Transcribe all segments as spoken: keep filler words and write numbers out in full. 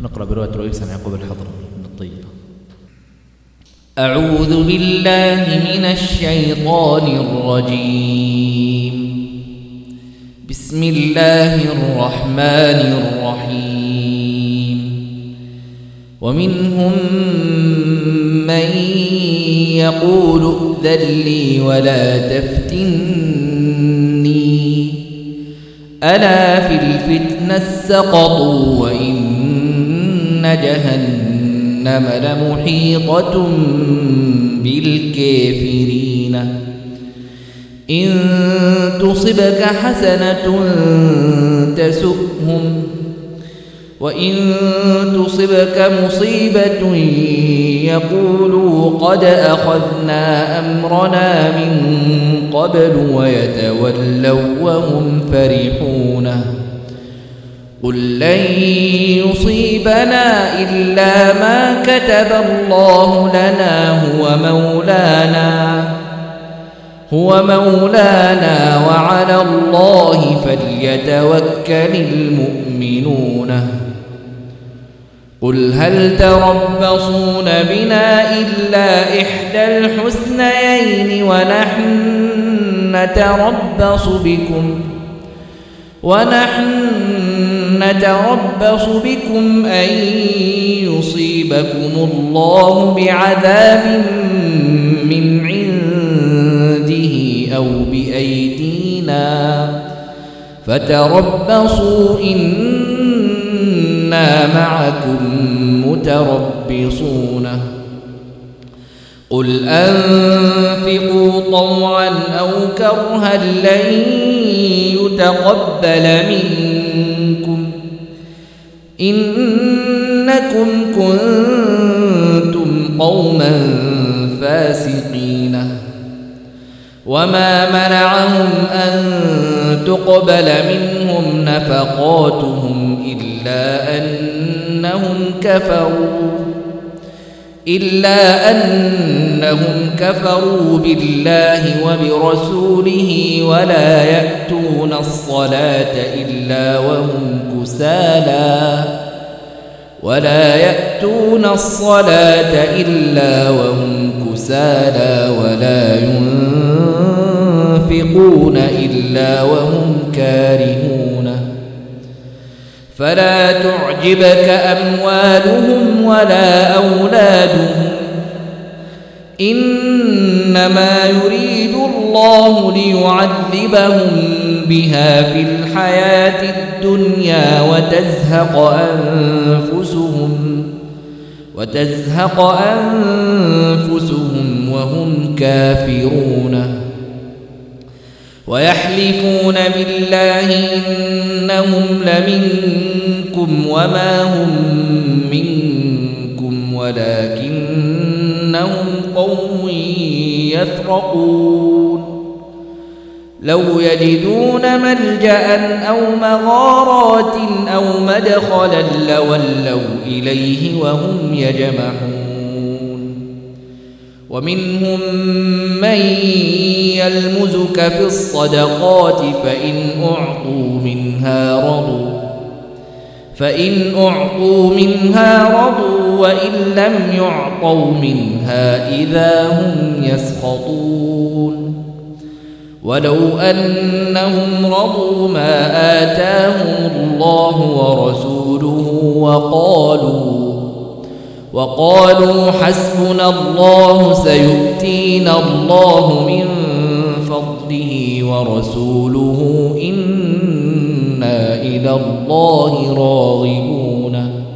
نقرأ برواية رؤيس عن يعقوب الحضر بن الطيب. أعوذ بالله من الشيطان الرجيم. بسم الله الرحمن الرحيم. ومنهم من يقول ائذن لي ولا تفتني ألا في الفتنة سقطوا وإن جهنم لمحيطة بالكافرين. إن تصبك حسنة تسؤهم وإن تصبك مصيبة يقولوا قد أخذنا أمرنا من قبل ويتولوا وهم فرحون. قل لن يصيبنا إلا ما كتب الله لنا هو مولانا هو مولانا وعلى الله فليتوكل المؤمنون. قل هل تربصون بنا إلا إحدى الحسنيين ونحن نتربص بكم ونحن نتربص بكم أن يصيبكم الله بعذاب من عنده أو بأيدينا فتربصوا إنا معكم متربصون. قل أنفقوا طوعا أو كرها لن يتقبل منكم إنكم كنتم قوما فاسقين. وما منعهم أن تقبل منهم نفقاتهم إلا أنهم كفروا إلا أنهم كفروا بالله وبرسوله ولا يأتون الصلاة إلا وهم كسالى ولا يأتون الصلاة إلا وهم كسالى ولا ينفقون إلا وهم كارهون. فلا تعجبك أموالهم ولا أولادهم إنما يريد الله ليعذبهم بها في الحياة الدنيا وتزهق أنفسهم وتزهق أنفسهم وهم كافرون. ويحلفون بالله إنهم لمنكم وما هم منكم ولكنهم قوم يفرقون. لو يجدون ملجأ أو مغارات أو مدخلا لولوا إليه وهم يجمحون. ومنهم من يلمزك في الصدقات فإن أعطوا منها رضوا فإن أعطوا منها رضوا وإن لم يعطوا منها إذا هم يسخطون. ولو أنهم رضوا ما آتاهم الله ورسوله وقالوا وقالوا حسبنا الله سيؤتينا الله من فضله ورسوله إنا إلى الله راغبون.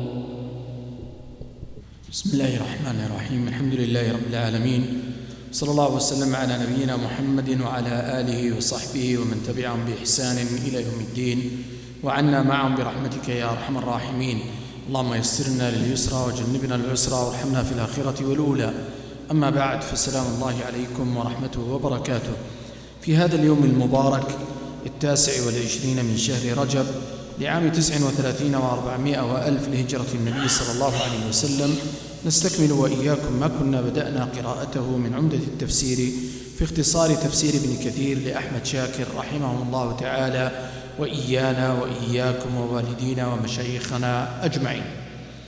بسم الله الرحمن الرحيم. الحمد لله رب العالمين، صلى الله وسلم على نبينا محمد وعلى آله وصحبه ومن تبعهم بإحسان إلى يوم الدين، وعنا معهم برحمتك يا أرحم الراحمين. اللهم يسرنا لليسرى وجنبنا العسرى وارحمنا في الآخرة والأولى. أما بعد، فالسلام الله عليكم ورحمته وبركاته. في هذا اليوم المبارك التاسع والعشرين من شهر رجب لعام تسع وثلاثين وأربعمائة وألف لهجرة النبي صلى الله عليه وسلم نستكمل وإياكم ما كنا بدأنا قراءته من عمدة التفسير في اختصار تفسير ابن كثير لأحمد شاكر رحمه الله تعالى، وإيانا وإياكم ووالدينا ومشايخنا أجمعين.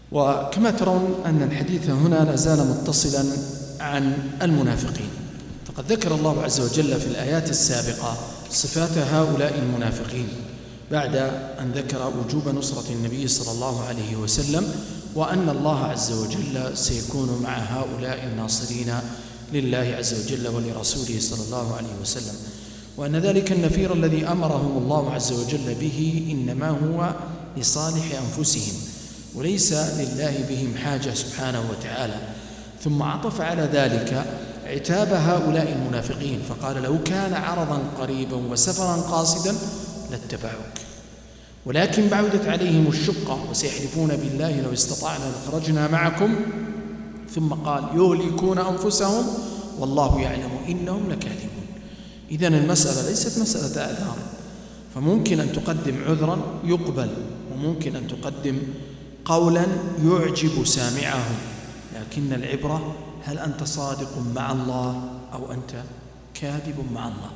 وكما ترون أن الحديث هنا لا زال متصلا عن المنافقين، فقد ذكر الله عز وجل في الآيات السابقة صفات هؤلاء المنافقين بعد أن ذكر وجوب نصرة النبي صلى الله عليه وسلم، وأن الله عز وجل سيكون مع هؤلاء الناصرين لله عز وجل ولرسوله صلى الله عليه وسلم، وأن ذلك النفير الذي أمرهم الله عز وجل به إنما هو لصالح أنفسهم وليس لله بهم حاجة سبحانه وتعالى. ثم عطف على ذلك عتاب هؤلاء المنافقين فقال: لو كان عرضا قريبا وسفرا قاصدا لاتبعوك ولكن بعدت عليهم الشقة وسيحلفون بالله لو استطعنا لخرجنا معكم، ثم قال: يهلكون أنفسهم والله يعلم إنهم لكاذبون. إذن المسألة ليست مسألة أعذار، فممكن أن تقدم عذرا يقبل، وممكن أن تقدم قولا يعجب سامعه، لكن العبرة هل أنت صادق مع الله أو أنت كاذب مع الله.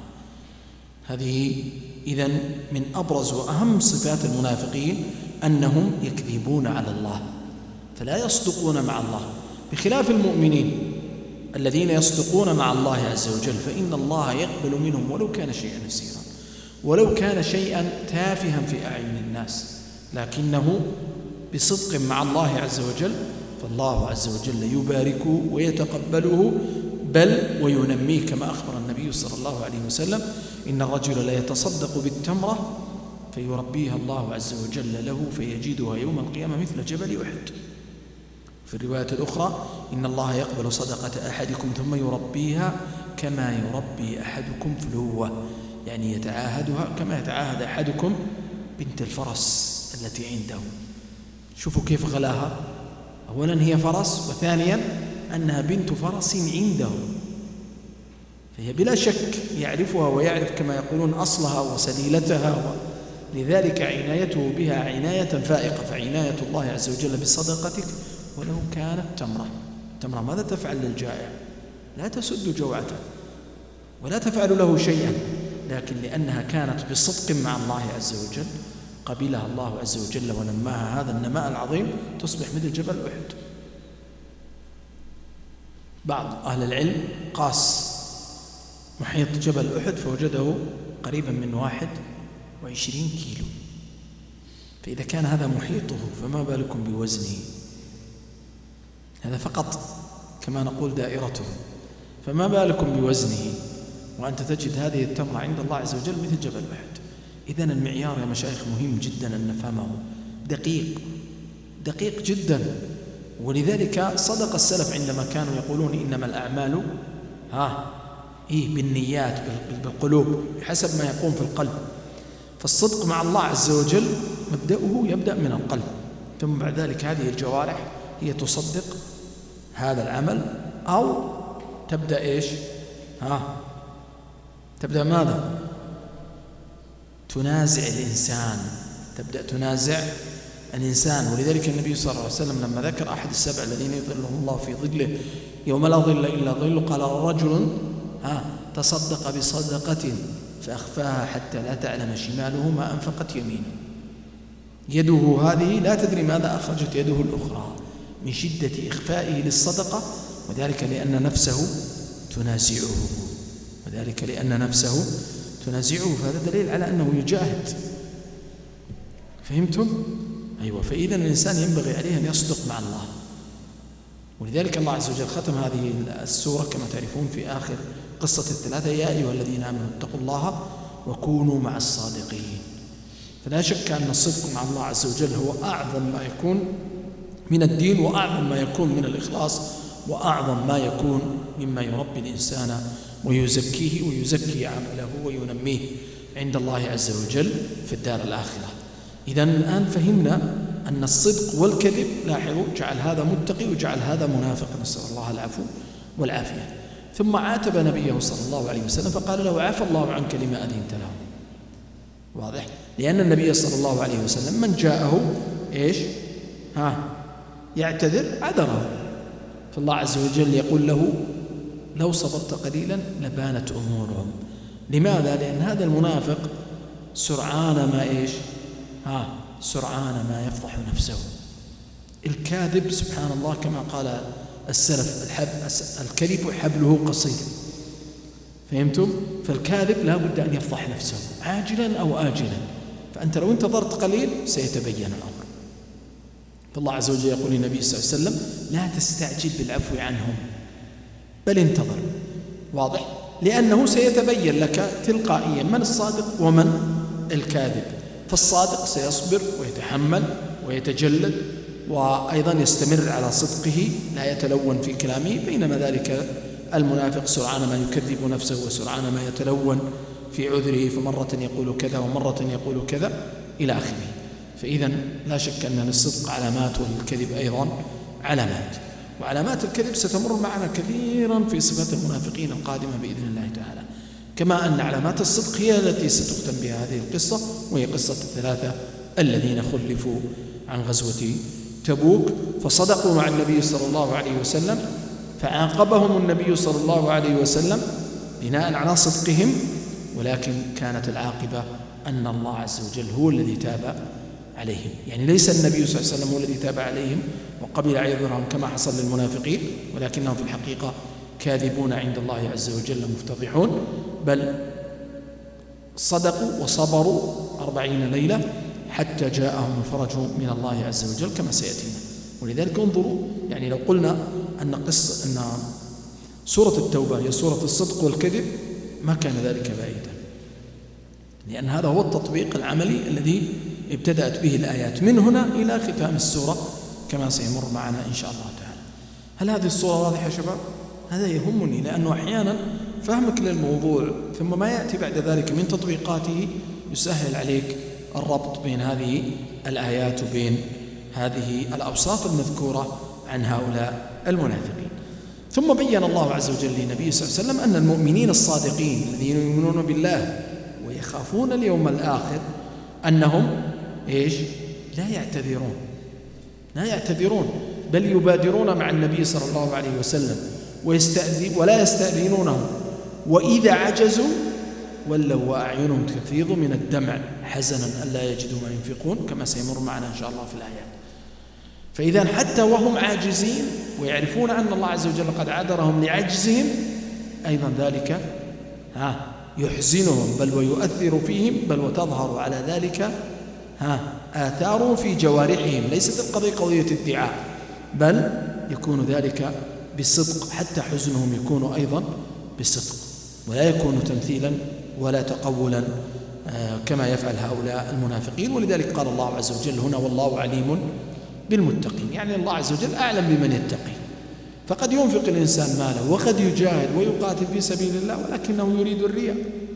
هذه إذن من أبرز وأهم صفات المنافقين أنهم يكذبون على الله، فلا يصدقون مع الله، بخلاف المؤمنين الذين يصدقون مع الله عز وجل، فإن الله يقبل منهم ولو كان شيئا يسيرا، ولو كان شيئا تافها في أعين الناس، لكنه بصدق مع الله عز وجل فالله عز وجل يباركه ويتقبله، بل وينميه، كما أخبر النبي صلى الله عليه وسلم: إن الرجل لا يتصدق بالتمرة فيربيها الله عز وجل له فيجدها يوم القيامة مثل جبل أحد. في الرواية الأخرى: إن الله يقبل صدقة أحدكم ثم يربيها كما يربي أحدكم فلوة، يعني يتعاهدها كما يتعاهد أحدكم بنت الفرس التي عنده. شوفوا كيف غلاها، أولا هي فرس، وثانيا أنها بنت فرس عنده، فهي بلا شك يعرفها ويعرف كما يقولون أصلها وسليلتها، لذلك عنايته بها عناية فائقة. فعناية الله عز وجل بصدقتك ولو كانت تمرة. تمرة ماذا تفعل للجائع؟ لا تسد جوعته ولا تفعل له شيئا، لكن لأنها كانت بصدق مع الله عز وجل قبلها الله عز وجل ونماها هذا النماء العظيم، تصبح مثل جبل أحد. بعض أهل العلم قاس محيط جبل أحد فوجده قريبا من واحد وعشرين كيلو، فإذا كان هذا محيطه فما بالكم بوزنه؟ هذا فقط كما نقول دائرته، فما بالكم بوزنه؟ وأنت تجد هذه التمرة عند الله عز وجل مثل جبل أحد. إذن المعيار يا مشايخ مهم جدا أن نفهمه، دقيق دقيق جدا. ولذلك صدق السلف عندما كانوا يقولون إنما الأعمال ها إيه بالنيات بالقلوب بحسب ما يقوم في القلب. فالصدق مع الله عز وجل مبدأه يبدأ من القلب، ثم بعد ذلك هذه الجوارح هي تصدق هذا العمل أو تبدأ إيش ها تبدأ ماذا تنازع الإنسان، تبدأ تنازع الإنسان. ولذلك النبي صلى الله عليه وسلم لما ذكر أحد السبع الذين يظلهم الله في ظله يوم لا ظل إلا ظله قال: رجل ها تصدق بصدقة فأخفاها حتى لا تعلم شماله ما أنفقت يمينه. يده هذه لا تدري ماذا أخرجت يده الأخرى من شدة إخفائه للصدقة، وذلك لأن نفسه تنازعه وذلك لأن نفسه تنازعه فهذا دليل على أنه يجاهد. فهمتم؟ أيوة. فإذا الإنسان ينبغي عليه أن يصدق مع الله، ولذلك الله عز وجل ختم هذه السورة كما تعرفون في آخر قصة الثلاثة: يا أيها الذين آمنوا اتقوا الله وكونوا مع الصادقين. فلا شك أن الصدق مع الله عز وجل هو أعظم ما يكون من الدين، وأعظم ما يكون من الإخلاص، وأعظم ما يكون مما يربي الإنسان ويزكيه ويزكي عمله وينميه عند الله عز وجل في الدار الآخرة. إذن الآن فهمنا أن الصدق والكذب، لاحظوا، جعل هذا متقي وجعل هذا منافق، نسأل الله العفو والعافية. ثم عاتب نبيه صلى الله عليه وسلم فقال له: عفى الله عنك لما أذنت له. واضح؟ لأن النبي صلى الله عليه وسلم من جاءه إيش ها يعتذر عذره، فالله عز وجل يقول له: لو صبرت قليلا لبانت أمورهم. لماذا؟ لأن هذا المنافق سرعان ما إيش ها سرعان ما يفضح نفسه، الكاذب سبحان الله كما قال السلف الحب الكذب حبله قصير، فهمتم؟ فالكاذب لا بد أن يفضح نفسه عاجلا أو آجلا، فأنت لو انتظرت قليل سيتبين الأمر. فالله عز وجل يقول للنبي صلى الله عليه وسلم لا تستعجل بالعفو عنهم بل انتظر، واضح؟ لأنه سيتبين لك تلقائيا من الصادق ومن الكاذب. فالصادق سيصبر ويتحمل ويتجلد وأيضا يستمر على صدقه لا يتلون في كلامه، بينما ذلك المنافق سرعان ما يكذب نفسه وسرعان ما يتلون في عذره، فمرة يقول كذا ومرة يقول كذا إلى آخره. فإذا لا شك أن للصدق علامات وللكذب أيضا علامات، وعلامات الكذب ستمر معنا كثيرا في صفات المنافقين القادمة بإذن الله تعالى، كما أن علامات الصدق هي التي ستختم بها هذه القصة، وهي قصة الثلاثة الذين خلفوا عن غزوة تبوك، فصدقوا مع النبي صلى الله عليه وسلم فعاقبهم النبي صلى الله عليه وسلم بناء على صدقهم، ولكن كانت العاقبة أن الله عز وجل هو الذي تاب عليهم. يعني ليس النبي صلى الله عليه وسلم هو الذي تاب عليهم وقبل عذرهم كما حصل للمنافقين، ولكنهم في الحقيقة كاذبون عند الله عز وجل مفتضحون، بل صدقوا وصبروا أربعين ليلة حتى جاءهم الفرج من الله عز وجل كما سيأتينا. ولذلك انظروا، يعني لو قلنا أن قصة أن سورة التوبة هي سورة الصدق والكذب ما كان ذلك بعيدا، لأن هذا هو التطبيق العملي الذي ابتدأت به الآيات من هنا إلى ختام السورة كما سيمر معنا إن شاء الله تعالى. هل هذه الصورة واضحة يا شباب؟ هذا يهمني، لأنه أحيانا فهمك للموضوع ثم ما يأتي بعد ذلك من تطبيقاته يسهل عليك الربط بين هذه الآيات وبين هذه الأوصاف المذكورة عن هؤلاء المنافقين. ثم بين الله عز وجل للنبي صلى الله عليه وسلم أن المؤمنين الصادقين الذين يؤمنون بالله ويخافون اليوم الآخر أنهم إيش؟ لا يعتذرون لا يعتذرون بل يبادرون مع النبي صلى الله عليه وسلم ويستأذن ولا يستأذنونه، وإذا عجزوا ولوا وأعينهم تفيض من الدمع حزنا ألا يجدوا ما ينفقون كما سيمر معنا إن شاء الله في الآيات. فإذا حتى وهم عاجزين ويعرفون أن الله عز وجل قد عذرهم لعجزهم أيضا ذلك ها يحزنهم بل ويؤثر فيهم، بل وتظهر على ذلك ها آثار في جوارحهم. ليست القضية قضية ادعاء، بل يكون ذلك بالصدق، حتى حزنهم يكون أيضا بالصدق ولا يكون تمثيلا ولا تقولا كما يفعل هؤلاء المنافقين. ولذلك قال الله عز وجل هنا والله عليم بالمتقين، يعني الله عز وجل أعلم بمن يتقي. فقد ينفق الإنسان ماله وقد يجاهد ويقاتل في سبيل الله ولكنه يريد الرياء،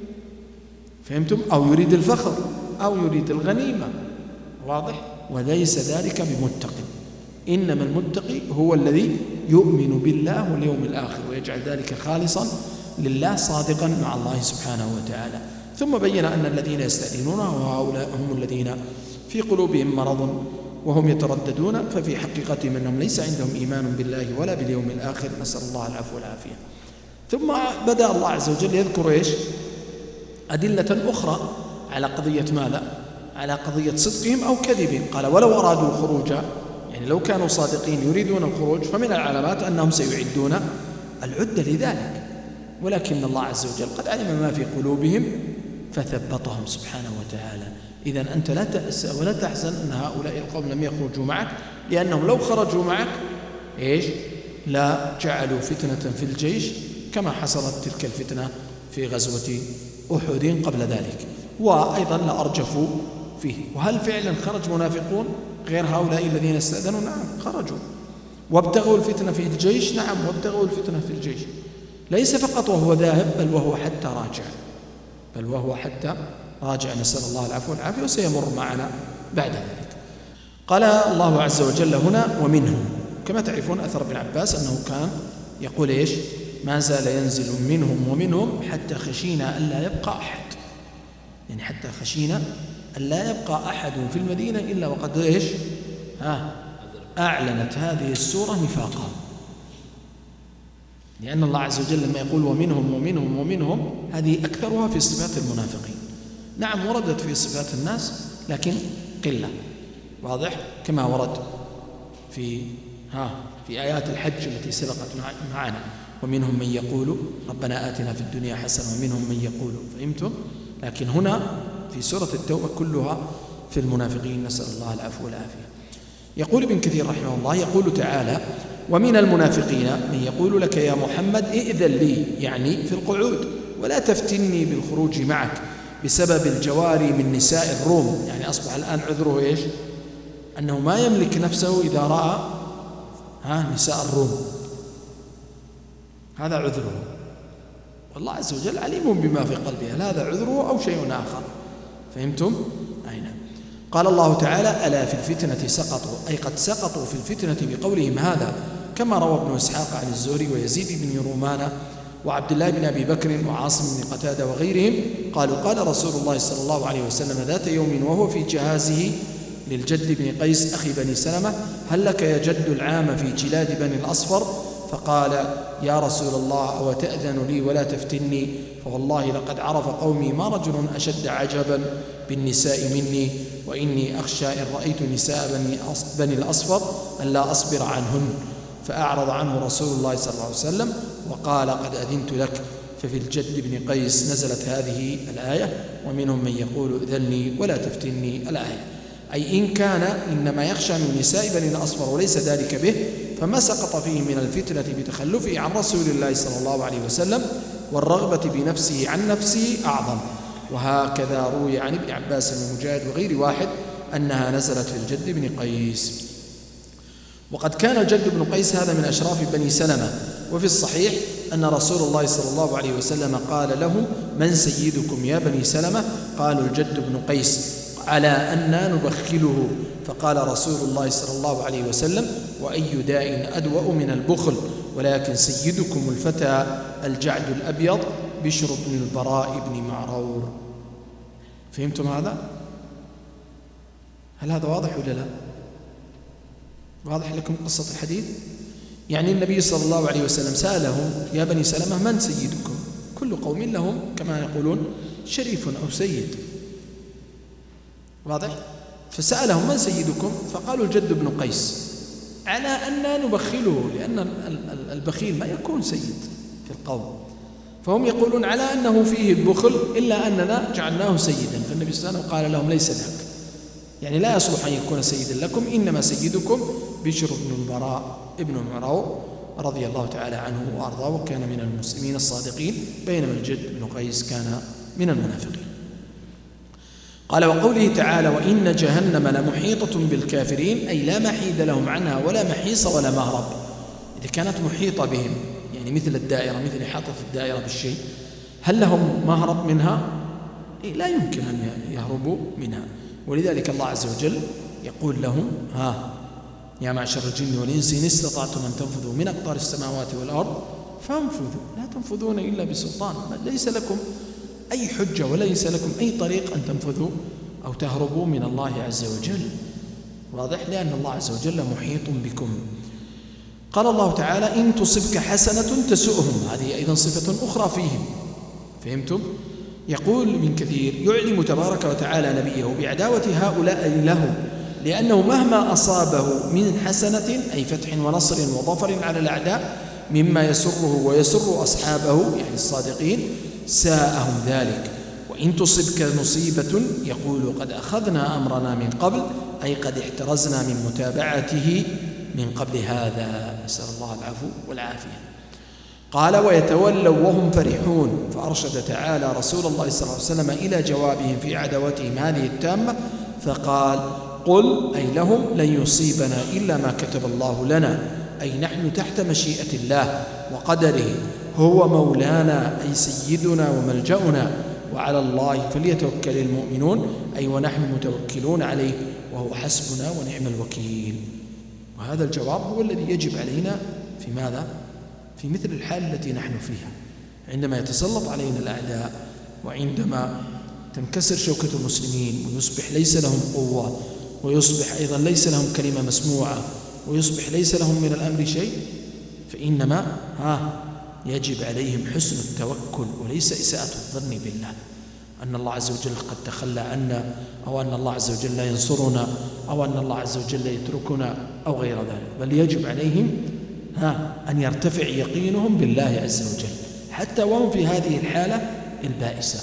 فهمتم؟ أو يريد الفخر أو يريد الغنيمة، واضح؟ وليس ذلك بمتقي، إنما المتقي هو الذي يؤمن بالله واليوم الآخر ويجعل ذلك خالصا لله صادقا مع الله سبحانه وتعالى. ثم بين أن الذين يستأذنونه وهؤلاء هم الذين في قلوبهم مرض وهم يترددون، ففي حقيقتهم أنهم ليس عندهم إيمان بالله ولا باليوم الآخر، نسأل الله العفو والعافية. ثم بدأ الله عز وجل يذكر إيش؟ أدلة أخرى على قضية ماذا؟ على قضية صدقهم أو كذبهم. قال ولو أرادوا الخروج، يعني لو كانوا صادقين يريدون الخروج، فمن العلامات أنهم سيعدون العدة لذلك، ولكن الله عز وجل قد علم ما في قلوبهم فثبطهم سبحانه وتعالى. إذن أنت لا تأسى ولا تحزن أن هؤلاء القوم لم يخرجوا معك، لأنهم لو خرجوا معك إيش؟ لا جعلوا فتنة في الجيش كما حصلت تلك الفتنة في غزوة أحد قبل ذلك، وأيضا لأرجفوا فيه. وهل فعلا خرج منافقون غير هؤلاء الذين استأذنوا؟ نعم خرجوا وابتغوا الفتنة في الجيش، نعم وابتغوا الفتنة في الجيش، ليس فقط وهو ذاهب بل وهو حتى راجع بل وهو حتى راجع نسأل الله العفو والعافية، وسيمر معنا بعد ذلك. قال الله عز وجل هنا ومنهم، كما تعرفون أثر ابن عباس أنه كان يقول إيش؟ ما زال ينزل منهم ومنهم حتى خشينا ألا يبقى أحد، يعني حتى خشينا ألا يبقى أحد في المدينة إلا وقد إيش؟ ها أعلنت هذه السورة نفاقهم، لأن الله عز وجل لما يقول ومنهم ومنهم ومنهم هذه أكثرها في صفات المنافقين. نعم وردت في صفات الناس لكن قلة، واضح؟ كما ورد في ها في آيات الحج التي سبقت معنا، ومنهم من يقول ربنا آتنا في الدنيا حسنة ومنهم من يقول، فهمتم؟ لكن هنا في سورة التوبة كلها في المنافقين، نسأل الله العفو والعافية. يقول ابن كثير رحمه الله، يقول تعالى ومن المنافقين من يقول لك يا محمد ائذن لي، يعني في القعود، ولا تفتني بالخروج معك بسبب الجواري من نساء الروم. يعني أصبح الآن عذره إيش؟ أنه ما يملك نفسه إذا رأى ها نساء الروم، هذا عذره، والله عز وجل عليم بما في قلبه، هل هذا عذره أو شيء آخر؟ فهمتم؟ أي نعم. قال الله تعالى ألا في الفتنة سقطوا، أي قد سقطوا في الفتنة بقولهم هذا، كما روى ابن إسحاق عن الزهري ويزيد بن رومان وعبد الله بن أبي بكر وعاصم بن قتادة وغيرهم قالوا قال رسول الله صلى الله عليه وسلم ذات يوم وهو في جهازه للجد بن قيس أخي بني سلمة هل لك يا جد العام في جلاد بني الأصفر؟ فقال يا رسول الله أو تأذن لي ولا تفتني، فوالله لقد عرف قومي ما رجل أشد عجبا بالنساء مني، وإني أخشى إن رأيت نساء بني الأصفر أن لا أصبر عنهن. فأعرض عنه رسول الله صلى الله عليه وسلم وقال قد أذنت لك. ففي الجد بن قيس نزلت هذه الآية ومنهم من يقول إذني ولا تفتني الآية، أي إن كان إنما يخشى من نساء بني الأصفر وليس ذلك به فما سقط فيه من الفتنة بتخلفه عن رسول الله صلى الله عليه وسلم والرغبة بنفسه عن نفسه أعظم. وهكذا روي عن ابن عباس ومجاهد وغير واحد أنها نزلت في الجد بن قيس. وقد كان الجد بن قيس هذا من أشراف بني سلمة، وفي الصحيح أن رسول الله صلى الله عليه وسلم قال لهم من سيدكم يا بني سلمة؟ قالوا الجد بن قيس على أننا نبخله، فقال رسول الله صلى الله عليه وسلم وأي داء أدوأ من البخل، ولكن سيدكم الفتى الجعد الأبيض بشر بن البراء بن معرور. فهمتم هذا؟ هل هذا واضح ولا لا؟ واضح لكم قصة الحديث؟ يعني النبي صلى الله عليه وسلم سألهم يا بني سلمة من سيدكم؟ كل قوم لهم كما يقولون شريف أو سيد، واضح؟ فسألهم من سيدكم؟ فقالوا الجد بن قيس على أننا نبخله، لأن البخيل ما يكون سيد في القوم، فهم يقولون على أنه فيه البخل إلا أننا جعلناه سيدا. فالنبي صلى الله عليه وسلم قال لهم ليس ذاك، يعني لا يصلح أن يكون سيدا لكم، إنما سيدكم بشر بن البراء ابن معرور رضي الله تعالى عنه وأرضاه، وكان من المسلمين الصادقين، بينما الجد بن قيس كان من المنافقين. قال وقوله تعالى وإن جهنم لمحيطة بالكافرين، أي لا محيد لهم عنها ولا محيص ولا مهرب. إذا كانت محيطة بهم يعني مثل الدائرة، مثل إحاطة الدائرة بالشيء، هل لهم مهرب منها؟ إيه لا يمكن أن يهربوا منها. ولذلك الله عز وجل يقول لهم ها يا معشر الجن والإنس إن استطعتم أن تنفذوا من أقطار السماوات والأرض فانفذوا لا تنفذون إلا بسلطان، ليس لكم أي حجة وليس لكم أي طريق أن تنفذوا أو تهربوا من الله عز وجل، واضح؟ لأن الله عز وجل محيط بكم. قال الله تعالى إن تصبك حسنة تسؤهم، هذه أيضا صفة أخرى فيهم. فهمتم؟ يقول ابن كثير يعلم تبارك وتعالى نبيه بعداوة هؤلاء له، لأنه مهما أصابه من حسنة أي فتح ونصر وظفر على الأعداء مما يسره ويسر أصحابه يعني الصادقين ساءهم ذلك. وإن تصبك مصيبة يقول قد أخذنا أمرنا من قبل، أي قد احترزنا من متابعته من قبل هذا، نسأل الله العفو والعافية. قال ويتولوا وهم فرحون، فأرشد تعالى رسول الله صلى الله عليه وسلم إلى جوابهم في عداوتهم هذه التامة، فقال قل أي لهم لن يصيبنا إلا ما كتب الله لنا، أي نحن تحت مشيئة الله وقدره، هو مولانا أي سيدنا وملجأنا، وعلى الله فليتوكل المؤمنون، أي ونحن متوكلون عليه وهو حسبنا ونعم الوكيل. وهذا الجواب هو الذي يجب علينا في ماذا؟ في مثل الحال التي نحن فيها، عندما يتسلط علينا الأعداء، وعندما تنكسر شوكة المسلمين ويصبح ليس لهم قوة، ويصبح أيضا ليس لهم كلمة مسموعة، ويصبح ليس لهم من الأمر شيء، فإنما ها يجب عليهم حسن التوكل وليس إساءة الظن بالله، أن الله عز وجل قد تخلى عنا، أو أن الله عز وجل لا ينصرنا، أو أن الله عز وجل يتركنا. أو غير ذلك، بل يجب عليهم ها أن يرتفع يقينهم بالله عز وجل حتى وهم في هذه الحالة البائسة.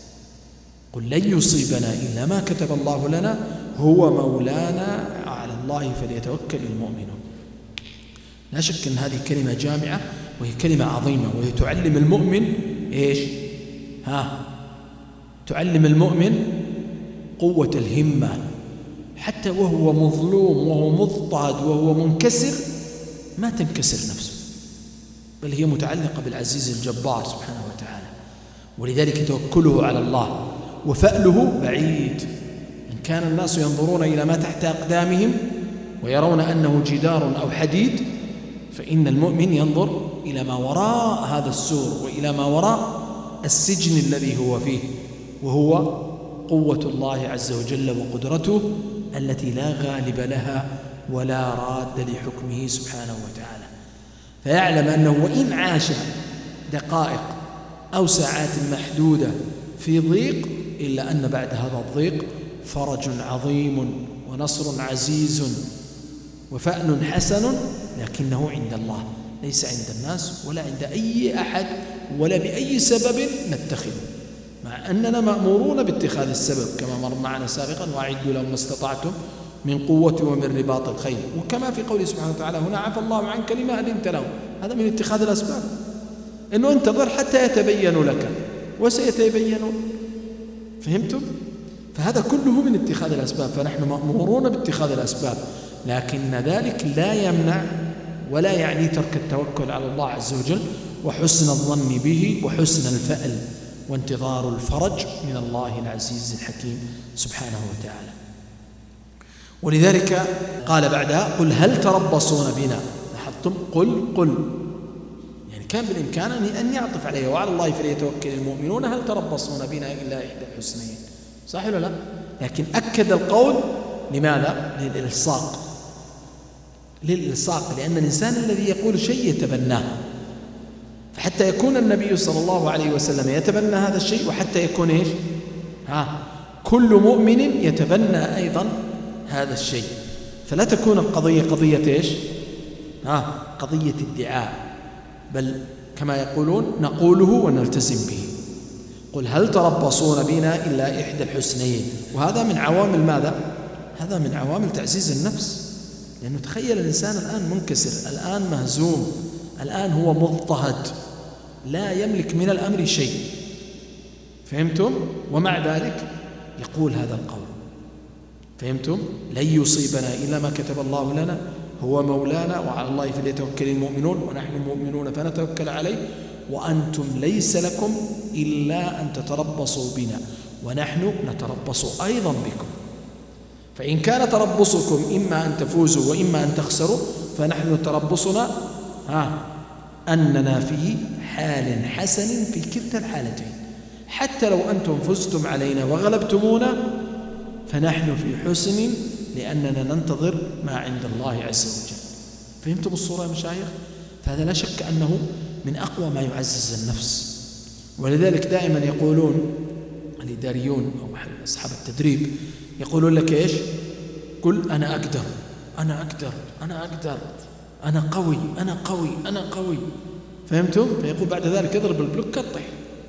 قل لن يصيبنا إلا ما كتب الله لنا هو مولانا على الله فليتوكل المؤمنون. لا شك أن هذه كلمة جامعة وهي كلمة عظيمة، وهي تعلم المؤمن إيش؟ ها تعلم المؤمن قوة الهمة، حتى وهو مظلوم وهو مضطهد وهو منكسر ما تنكسر نفسه، بل هي متعلقة بالعزيز الجبار سبحانه وتعالى. ولذلك توكله على الله وفأله بعيد. إن كان الناس ينظرون إلى ما تحت أقدامهم ويرون أنه جدار أو حديد، فإن المؤمن ينظر إلى ما وراء هذا السور وإلى ما وراء السجن الذي هو فيه، وهو قوة الله عز وجل وقدرته التي لا غالب لها ولا راد لحكمه سبحانه وتعالى. فيعلم أنه وإن عاش دقائق أو ساعات محدودة في ضيق، إلا أن بعد هذا الضيق فرج عظيم ونصر عزيز وفأل حسن، لكنه عند الله ليس عند الناس ولا عند أي أحد ولا بأي سبب نتخذه، مع أننا مأمورون باتخاذ السبب كما مر معنا سابقا: وأعدوا لهم ما استطعتم من قوة ومن رباط الخيل. وكما في قوله سبحانه وتعالى: هنا عفى الله عنك لما أذنت لهم. هذا من اتخاذ الأسباب، إنه انتظر حتى يتبين لك وسيتبينون. فهمتم؟ فهذا كله من اتخاذ الأسباب، فنحن مأمورون باتخاذ الأسباب، لكن ذلك لا يمنع ولا يعني ترك التوكل على الله عز وجل وحسن الظن به وحسن الفأل وانتظار الفرج من الله العزيز الحكيم سبحانه وتعالى. ولذلك قال بعدها: قل هل تربصون بنا. لاحظتم؟ قل قل يعني كان بالإمكان أن يعطف عليه: وعلى الله فليتوكل المؤمنون هل تربصون بنا إلا إحدى الحسنيين. صح ولا لا؟ لكن أكد القول. لماذا؟ للإلصاق للإلصاق لأن الإنسان الذي يقول شيء يتبناه، فحتى يكون النبي صلى الله عليه وسلم يتبنى هذا الشيء، وحتى يكون إيش؟ ها كل مؤمن يتبنى أيضا هذا الشيء، فلا تكون القضية قضية إيش؟ ها قضية ادعاء، بل كما يقولون نقوله ونلتزم به. قل هل تربصون بنا إلا إحدى الحسنيين. وهذا من عوامل ماذا؟ هذا من عوامل تعزيز النفس، لأنه تخيل الإنسان الآن منكسر، الآن مهزوم، الآن هو مضطهد، لا يملك من الأمر شيء. فهمتم؟ ومع ذلك يقول هذا القول. فهمتم؟ لن يصيبنا إلا ما كتب الله لنا هو مولانا وعلى الله فليتوكل المؤمنون ونحن مؤمنون فنتوكل عليه وأنتم ليس لكم إلا أن تتربصوا بنا ونحن نتربص أيضا بكم، فإن كان تربصكم إما أن تفوزوا وإما أن تخسروا فنحن تربصنا ها أننا في حال حسن في كلتا الحالتين، حتى لو أنتم فزتم علينا وغلبتمونا فنحن في حسن لأننا ننتظر ما عند الله عز وجل. فهمتم الصورة يا مشايخ؟ فهذا لا شك أنه من أقوى ما يعزز النفس. ولذلك دائما يقولون الإداريون أو أصحاب التدريب يقولون لك إيش؟ قل أنا أقدر أنا أقدر أنا أقدر أنا قوي أنا قوي أنا قوي. فهمتم؟ فيقول بعد ذلك اضرب البلوك كالطيح.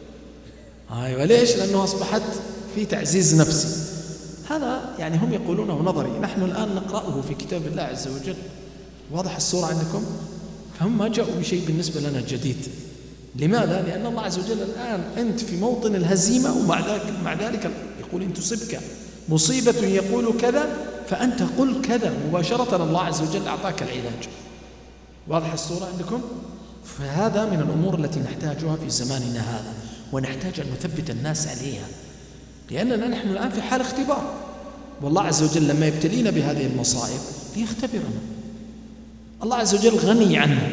أيوة ليش؟ لأنه أصبحت في تعزيز نفسي. هذا يعني هم يقولونه نظري، نحن الآن نقرأه في كتاب الله عز وجل. واضح الصورة عندكم؟ فهم ما جاءوا بشيء بالنسبة لنا جديد. لماذا؟ لأن الله عز وجل الآن أنت في موطن الهزيمة، ومع ذلك مع ذلك يقول إن تصبك مصيبة يقول كذا فأنت قل كذا مباشرة، الله عز وجل أعطاك العلاج. واضح الصورة عندكم؟ فهذا من الأمور التي نحتاجها في زماننا هذا، ونحتاج أن نثبت الناس عليها، لأننا نحن الآن في حال اختبار، والله عز وجل لما يبتلينا بهذه المصائب ليختبرنا. الله عز وجل غني عنه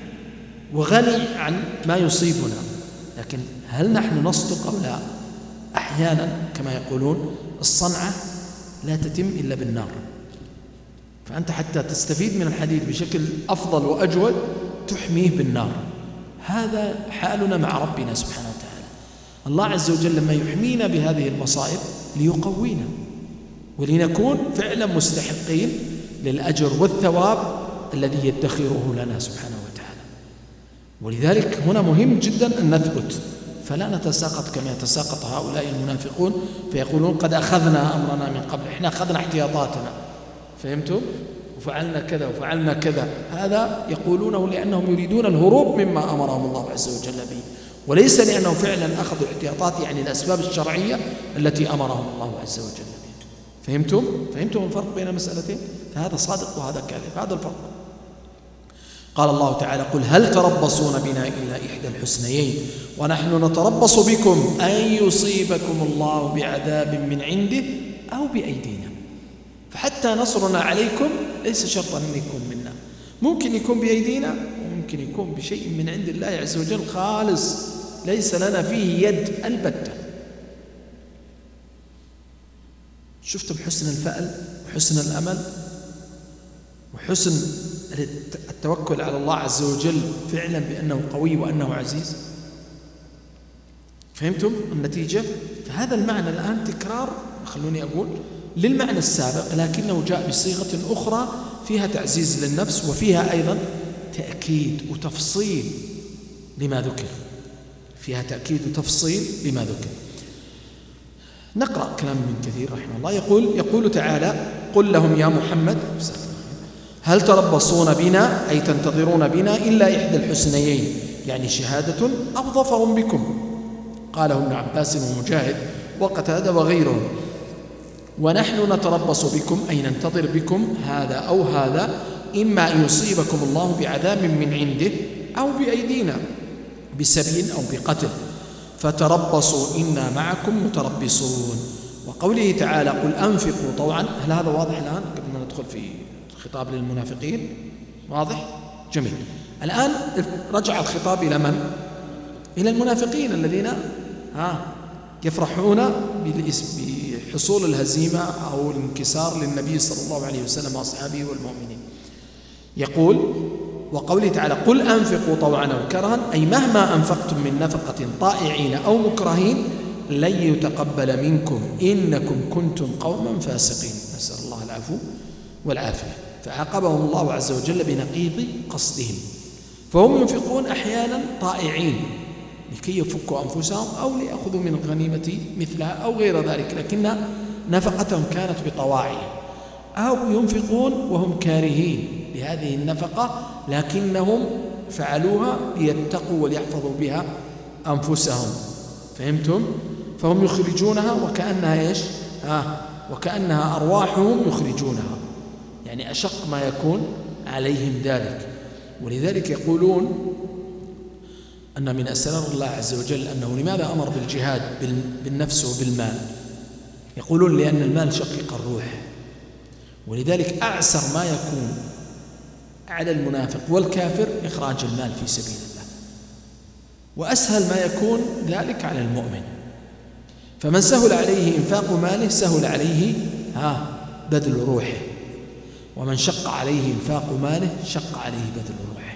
وغني عن ما يصيبنا، لكن هل نحن نصدق أو لا؟ أحيانا كما يقولون الصنعة لا تتم إلا بالنار، فأنت حتى تستفيد من الحديد بشكل أفضل وأجود تحميه بالنار. هذا حالنا مع ربنا سبحانه وتعالى. الله عز وجل لما يحمينا بهذه المصائب ليقوينا ولنكون فعلا مستحقين للأجر والثواب الذي يدخره لنا سبحانه وتعالى. ولذلك هنا مهم جدا أن نثبت، فلا نتساقط كما يتساقط هؤلاء المنافقون فيقولون قد أخذنا أمرنا من قبل، إحنا أخذنا احتياطاتنا، فهمتم؟ وفعلنا كذا وفعلنا كذا. هذا يقولونه لأنهم يريدون الهروب مما أمرهم الله عز وجل به، وليس لأنهم فعلا أخذوا احتياطات، يعني الأسباب الشرعية التي أمرهم الله عز وجل بها. فهمتم؟ فهمتم الفرق بين المسألتين؟ فهذا صادق وهذا كاذب، هذا الفرق. قال الله تعالى: قل هل تربصون بنا إلا إحدى الحسنيين ونحن نتربص بكم أن يصيبكم الله بعذاب من عنده أو بأيدينا. فحتى نصرنا عليكم ليس شرطا أن يكون منا، ممكن يكون بأيدينا وممكن يكون بشيء من عند الله عز وجل خالص ليس لنا فيه يد البتة. شفتم حسن الفأل وحسن الأمل وحسن التوكل على الله عز وجل فعلا بأنه قوي وأنه عزيز؟ فهمتم النتيجة؟ فهذا المعنى الآن تكرار، خلوني أقول، للمعنى السابق، لكنه جاء بصيغة أخرى فيها تعزيز للنفس وفيها أيضا تأكيد وتفصيل لما ذكر، فيها تأكيد وتفصيل لما ذكر. نقرأ كلام من كثير رحمه الله. يقول يقول تعالى: قل لهم يا محمد هل تربصون بنا أي تنتظرون بنا إلا إحدى الحسنيين، يعني شهادة أو ظفر بكم. قاله ابن عباس ومجاهد وقتادة وغيرهم. ونحن نتربص بكم أي ننتظر بكم هذا أو هذا، إما أن يصيبكم الله بعذاب من عنده أو بأيدينا بسبي أو بقتل، فتربصوا إنا معكم متربصون. وقوله تعالى: قل أنفقوا طوعا. هل هذا واضح الآن قبل ما ندخل في خطاب للمنافقين؟ واضح؟ جميل. الآن رجع الخطاب إلى من؟ إلى المنافقين الذين ها يفرحون بحصول الهزيمة أو الانكسار للنبي صلى الله عليه وسلم وأصحابه والمؤمنين. يقول: وقوله تعالى: قل أنفقوا طوعا أو كرها، أي مهما أنفقتم من نفقة طائعين أو مكرهين لن يتقبل منكم إنكم كنتم قوما فاسقين. نسأل الله العفو والعافية. فعاقبهم الله عز وجل بنقيض قصدهم، فهم ينفقون أحيانا طائعين لكي يفكوا أنفسهم أو ليأخذوا من الغنيمة مثلها أو غير ذلك، لكن نفقتهم كانت بطواعية، أو ينفقون وهم كارهين لهذه النفقة لكنهم فعلوها ليتقوا وليحفظوا بها أنفسهم. فهمتم؟ فهم يخرجونها وكأنها إيش؟ آه وكأنها أرواحهم يخرجونها، يعني أشق ما يكون عليهم ذلك. ولذلك يقولون أن من أسرار الله عز وجل أنه لماذا أمر بالجهاد بالنفس وبالمال؟ يقولون لأن المال شقيق الروح، ولذلك أعسر ما يكون على المنافق والكافر إخراج المال في سبيل الله، وأسهل ما يكون ذلك على المؤمن. فمن سهل عليه إنفاق ماله سهل عليه ها بذل روحه، ومن شق عليه إنفاق ماله شق عليه بذل روحه.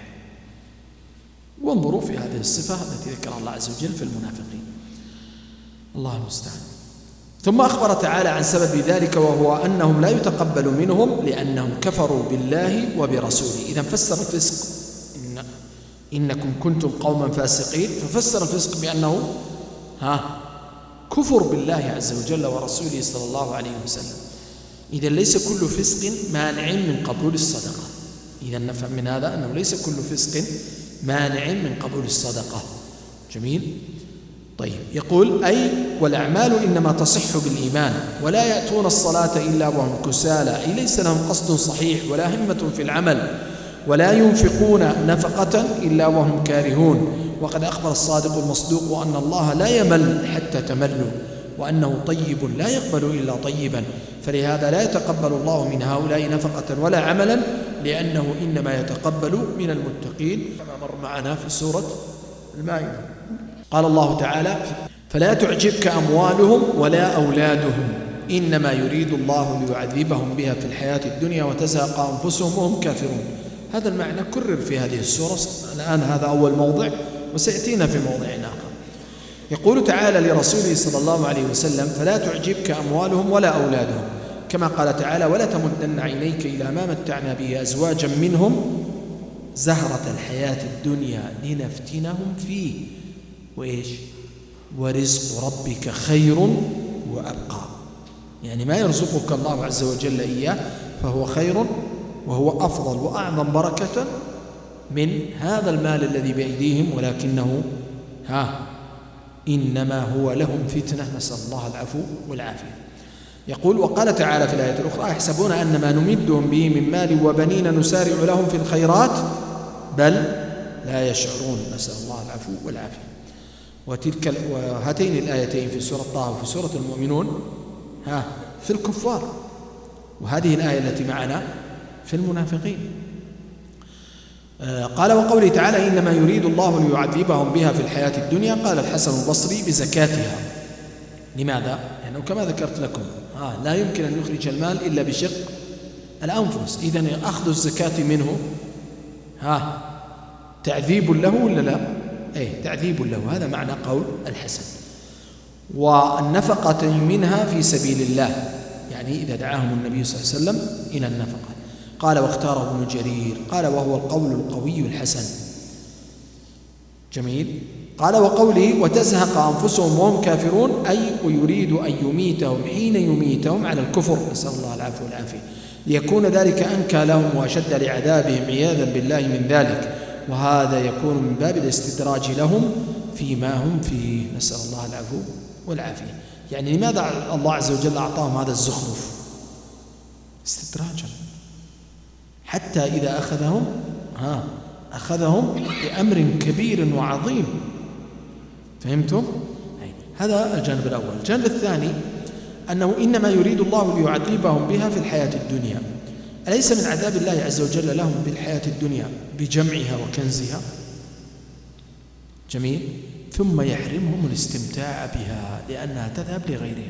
وانظروا في هذه الصفة التي ذكرها الله عز وجل في المنافقين. الله المستعان. ثم أخبر تعالى عن سبب ذلك، وهو أنهم لا يتقبل منهم لأنهم كفروا بالله وبرسوله. إذا فسر الفسق إن إنكم كنتم قوما فاسقين، ففسر الفسق بأنه ها كفر بالله عز وجل ورسوله صلى الله عليه وسلم. إذا ليس كل فسق مانع من قبول الصدقة. إذا نفهم من هذا أنه ليس كل فسق مانع من قبول الصدقة. جميل. طيب، يقول: أي والأعمال إنما تصح بالإيمان ولا يأتون الصلاة إلا وهم كسالى، أي ليس لهم قصد صحيح ولا همة في العمل، ولا ينفقون نفقة إلا وهم كارهون. وقد أخبر الصادق المصدوق أن الله لا يمل حتى تملوا، وأنه طيب لا يقبل إلا طيبا، فلهذا لا يتقبل الله من هؤلاء نفقة ولا عملا، لأنه إنما يتقبل من المتقين كما مر معنا في سورة المائدة. قال الله تعالى: فلا تعجبك أموالهم ولا أولادهم إنما يريد الله ليعذبهم بها في الحياة الدنيا وتزهق أنفسهم وهم كافرون. هذا المعنى كرر في هذه السورة. الآن هذا أول موضع وسيأتينا في موضع آخر. يقول تعالى لرسوله صلى الله عليه وسلم: فلا تعجبك أموالهم ولا أولادهم، كما قال تعالى ولا تمدن عينيك إلى ما متعنا به أزواجا منهم زهرة الحياة الدنيا لنفتنهم فيه وإيش ورزق ربك خير وأبقى. يعني ما يرزقك الله عز وجل إياه فهو خير وهو أفضل وأعظم بركة من هذا المال الذي بأيديهم، ولكنه ها إنما هو لهم فتنة، نسأل الله العفو والعافية. يقول وقال تعالى في الآية الأخرى يحسبون أن ما نمدهم به من مال وبنين نسارع لهم في الخيرات بل لا يشعرون، نسأل الله العفو والعافية. وتلك وهاتين الآيتين في سورة طه وفي سورة المؤمنون ها في الكفار، وهذه الآية التي معنا في المنافقين. آه قال وقوله تعالى إنما يريد الله ليعذبهم بها في الحياة الدنيا. قال الحسن البصري بزكاتها. لماذا؟ لأنه كما ذكرت لكم آه لا يمكن أن يخرج المال إلا بشق الأنفس، إذن أخذ الزكاة منه ها تعذيب له ولا لا؟ أي تعذيب له، هذا معنى قول الحسن. والنفقة منها في سبيل الله، يعني إذا دعاهم النبي صلى الله عليه وسلم إلى النفقة. قال واختاره ابن جرير قال وهو القول القوي الحسن. جميل. قال وقوله وتزهق أنفسهم وهم كافرون أي ويريد أن يميتهم حين يميتهم على الكفر، نسأل الله العفو والعافية، ليكون ذلك أنكى لهم وأشد لعذابهم عياذا بالله من ذلك، وهذا يكون من باب الاستدراج لهم فيما هم فيه، نسأل الله العفو والعافية. يعني لماذا الله عز وجل أعطاهم هذا الزخرف؟ استدراجا، حتى إذا أخذهم ها أخذهم بأمر كبير وعظيم. فهمتم؟ هذا الجانب الأول. الجانب الثاني أنه إنما يريد الله ليعذبهم بها في الحياة الدنيا. أليس من عذاب الله عز وجل لهم بالحياة الدنيا بجمعها وكنزها؟ جميل. ثم يحرمهم الاستمتاع بها لأنها تذهب لغيرهم،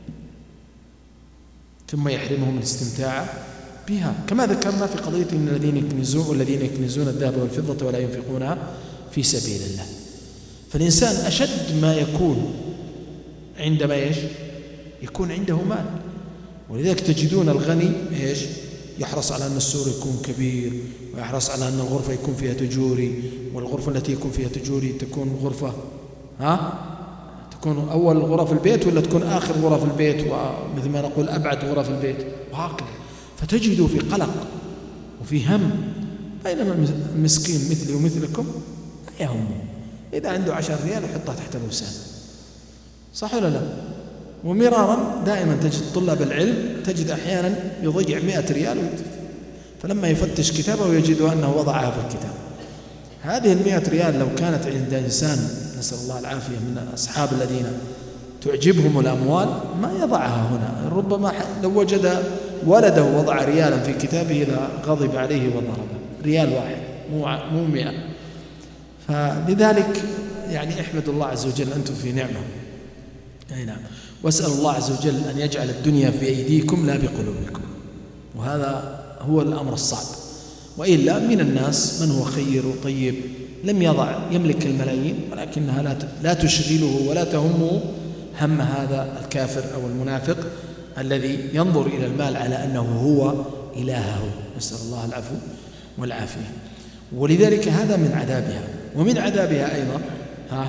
ثم يحرمهم الاستمتاع بها، كما ذكرنا في قضية إن الذين يكنزون والذين يكنزون الذهب والفضة ولا ينفقونها في سبيل الله. فالإنسان أشد ما يكون عندما إيش؟ يكون عنده مال. ولذلك تجدون الغني إيش؟ يحرص على أن السور يكون كبير، ويحرص على أن الغرفة يكون فيها تجوري، والغرفة التي يكون فيها تجوري تكون غرفة ها تكون أول غرف البيت ولا تكون آخر غرف البيت، ومثل ما نقول أبعد غرف البيت، وهكذا. فتجدوا في قلق وفي هم، بينما المسكين مثلي ومثلكم لا يهمه، إذا عنده عشر ريال يحطها تحت الوسام، صح ولا لا؟ ومرارا دائما تجد طلاب العلم تجد أحيانا يضيع مئة ريال، فلما يفتش كتابه يجد أنه وضعها في الكتاب. هذه المئة ريال لو كانت عند إنسان نسأل الله العافية من أصحاب الذين تعجبهم الأموال ما يضعها هنا، ربما لو وجد ولده وضع ريالا في كتابه لغضب عليه وضربه، ريال واحد مو مئة. فلذلك يعني احمد الله عز وجل أنتم في نعمة. أي نعم. واسأل الله عز وجل أن يجعل الدنيا في أيديكم لا بقلوبكم، وهذا هو الأمر الصعب. وإلا من الناس من هو خير وطيب لم يضع يملك الملايين ولكنها لا تشغله ولا تهمه هم هذا الكافر أو المنافق الذي ينظر إلى المال على أنه هو إلهه، نسأل الله العفو والعافية. ولذلك هذا من عذابها. ومن عذابها أيضا ها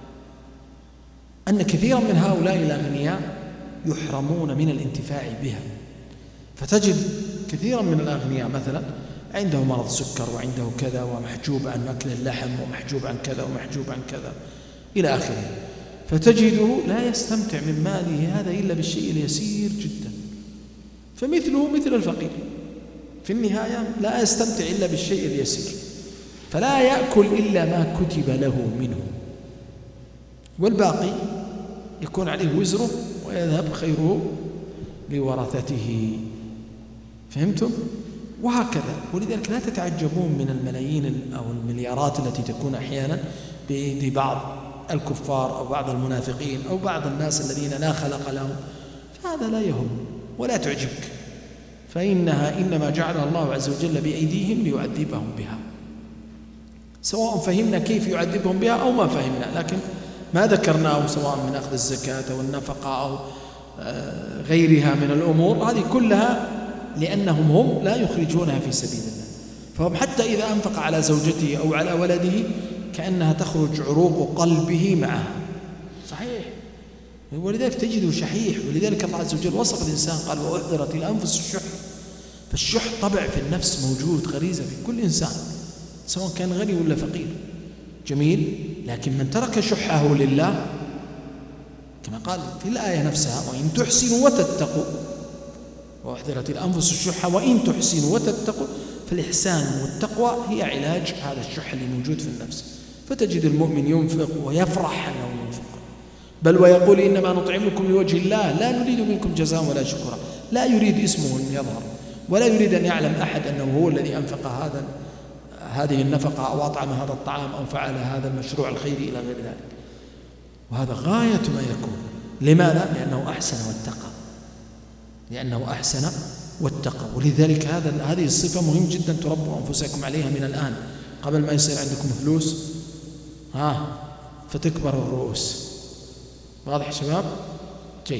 أن كثيرا من هؤلاء الأغنياء يحرمون من الانتفاع بها. فتجد كثيرا من الأغنياء مثلا عنده مرض سكر وعنده كذا ومحجوب عن أكل اللحم ومحجوب عن كذا ومحجوب عن كذا إلى آخره، فتجده لا يستمتع من ماله هذا إلا بالشيء اليسير جدا، فمثله مثل الفقير في النهاية لا يستمتع إلا بالشيء اليسير، فلا يأكل إلا ما كتب له منه، والباقي يكون عليه وزره ويذهب خيره لورثته. فهمتم؟ وهكذا. ولذلك لا تتعجبون من الملايين أو المليارات التي تكون أحيانا بيد بعض الكفار أو بعض المنافقين أو بعض الناس الذين لا خلق لهم، فهذا لا يهم ولا تعجبك، فإنها إنما جعلها الله عز وجل بأيديهم ليعذبهم بها، سواء فهمنا كيف يعذبهم بها أو ما فهمنا، لكن ما ذكرناه سواء من أخذ الزكاة أو النفقة أو غيرها من الأمور، هذه كلها لأنهم هم لا يخرجونها في سبيل الله. فهم حتى إذا أنفق على زوجته أو على ولده كأنها تخرج عروق قلبه معها. صحيح، ولذلك تجده شحيح. ولذلك الله عز وجل وصف الإنسان قال وأحضرت الأنفس الشح. فالشح طبع في النفس موجود، غريزة في كل إنسان سواء كان غني ولا فقير. جميل. لكن من ترك شحه لله كما قال في الآية نفسها وإن تحسنوا وتتقوا، وأحضرت الأنفس الشح وإن تحسنوا وتتقوا، فالإحسان والتقوى هي علاج هذا الشح اللي موجود في النفس. فتجد المؤمن ينفق ويفرح أنه ينفق، بل ويقول إنما نطعمكم لوجه الله لا نريد منكم جزاء ولا شكرا. لا يريد اسمه أن يظهر، ولا يريد أن يعلم أحد أنه هو الذي أنفق هذا هذه النفقة أو أطعم هذا الطعام أو فعل هذا المشروع الخيري إلى غير ذلك. وهذا غاية ما يكون. لماذا؟ لأنه أحسن واتقى، لأنه أحسن واتقى. ولذلك هذا هذه الصفة مهم جدا تربوا أنفسكم عليها من الآن قبل ما يصير عندكم فلوس ها فتكبر الرؤوس. واضح شباب؟ جيد.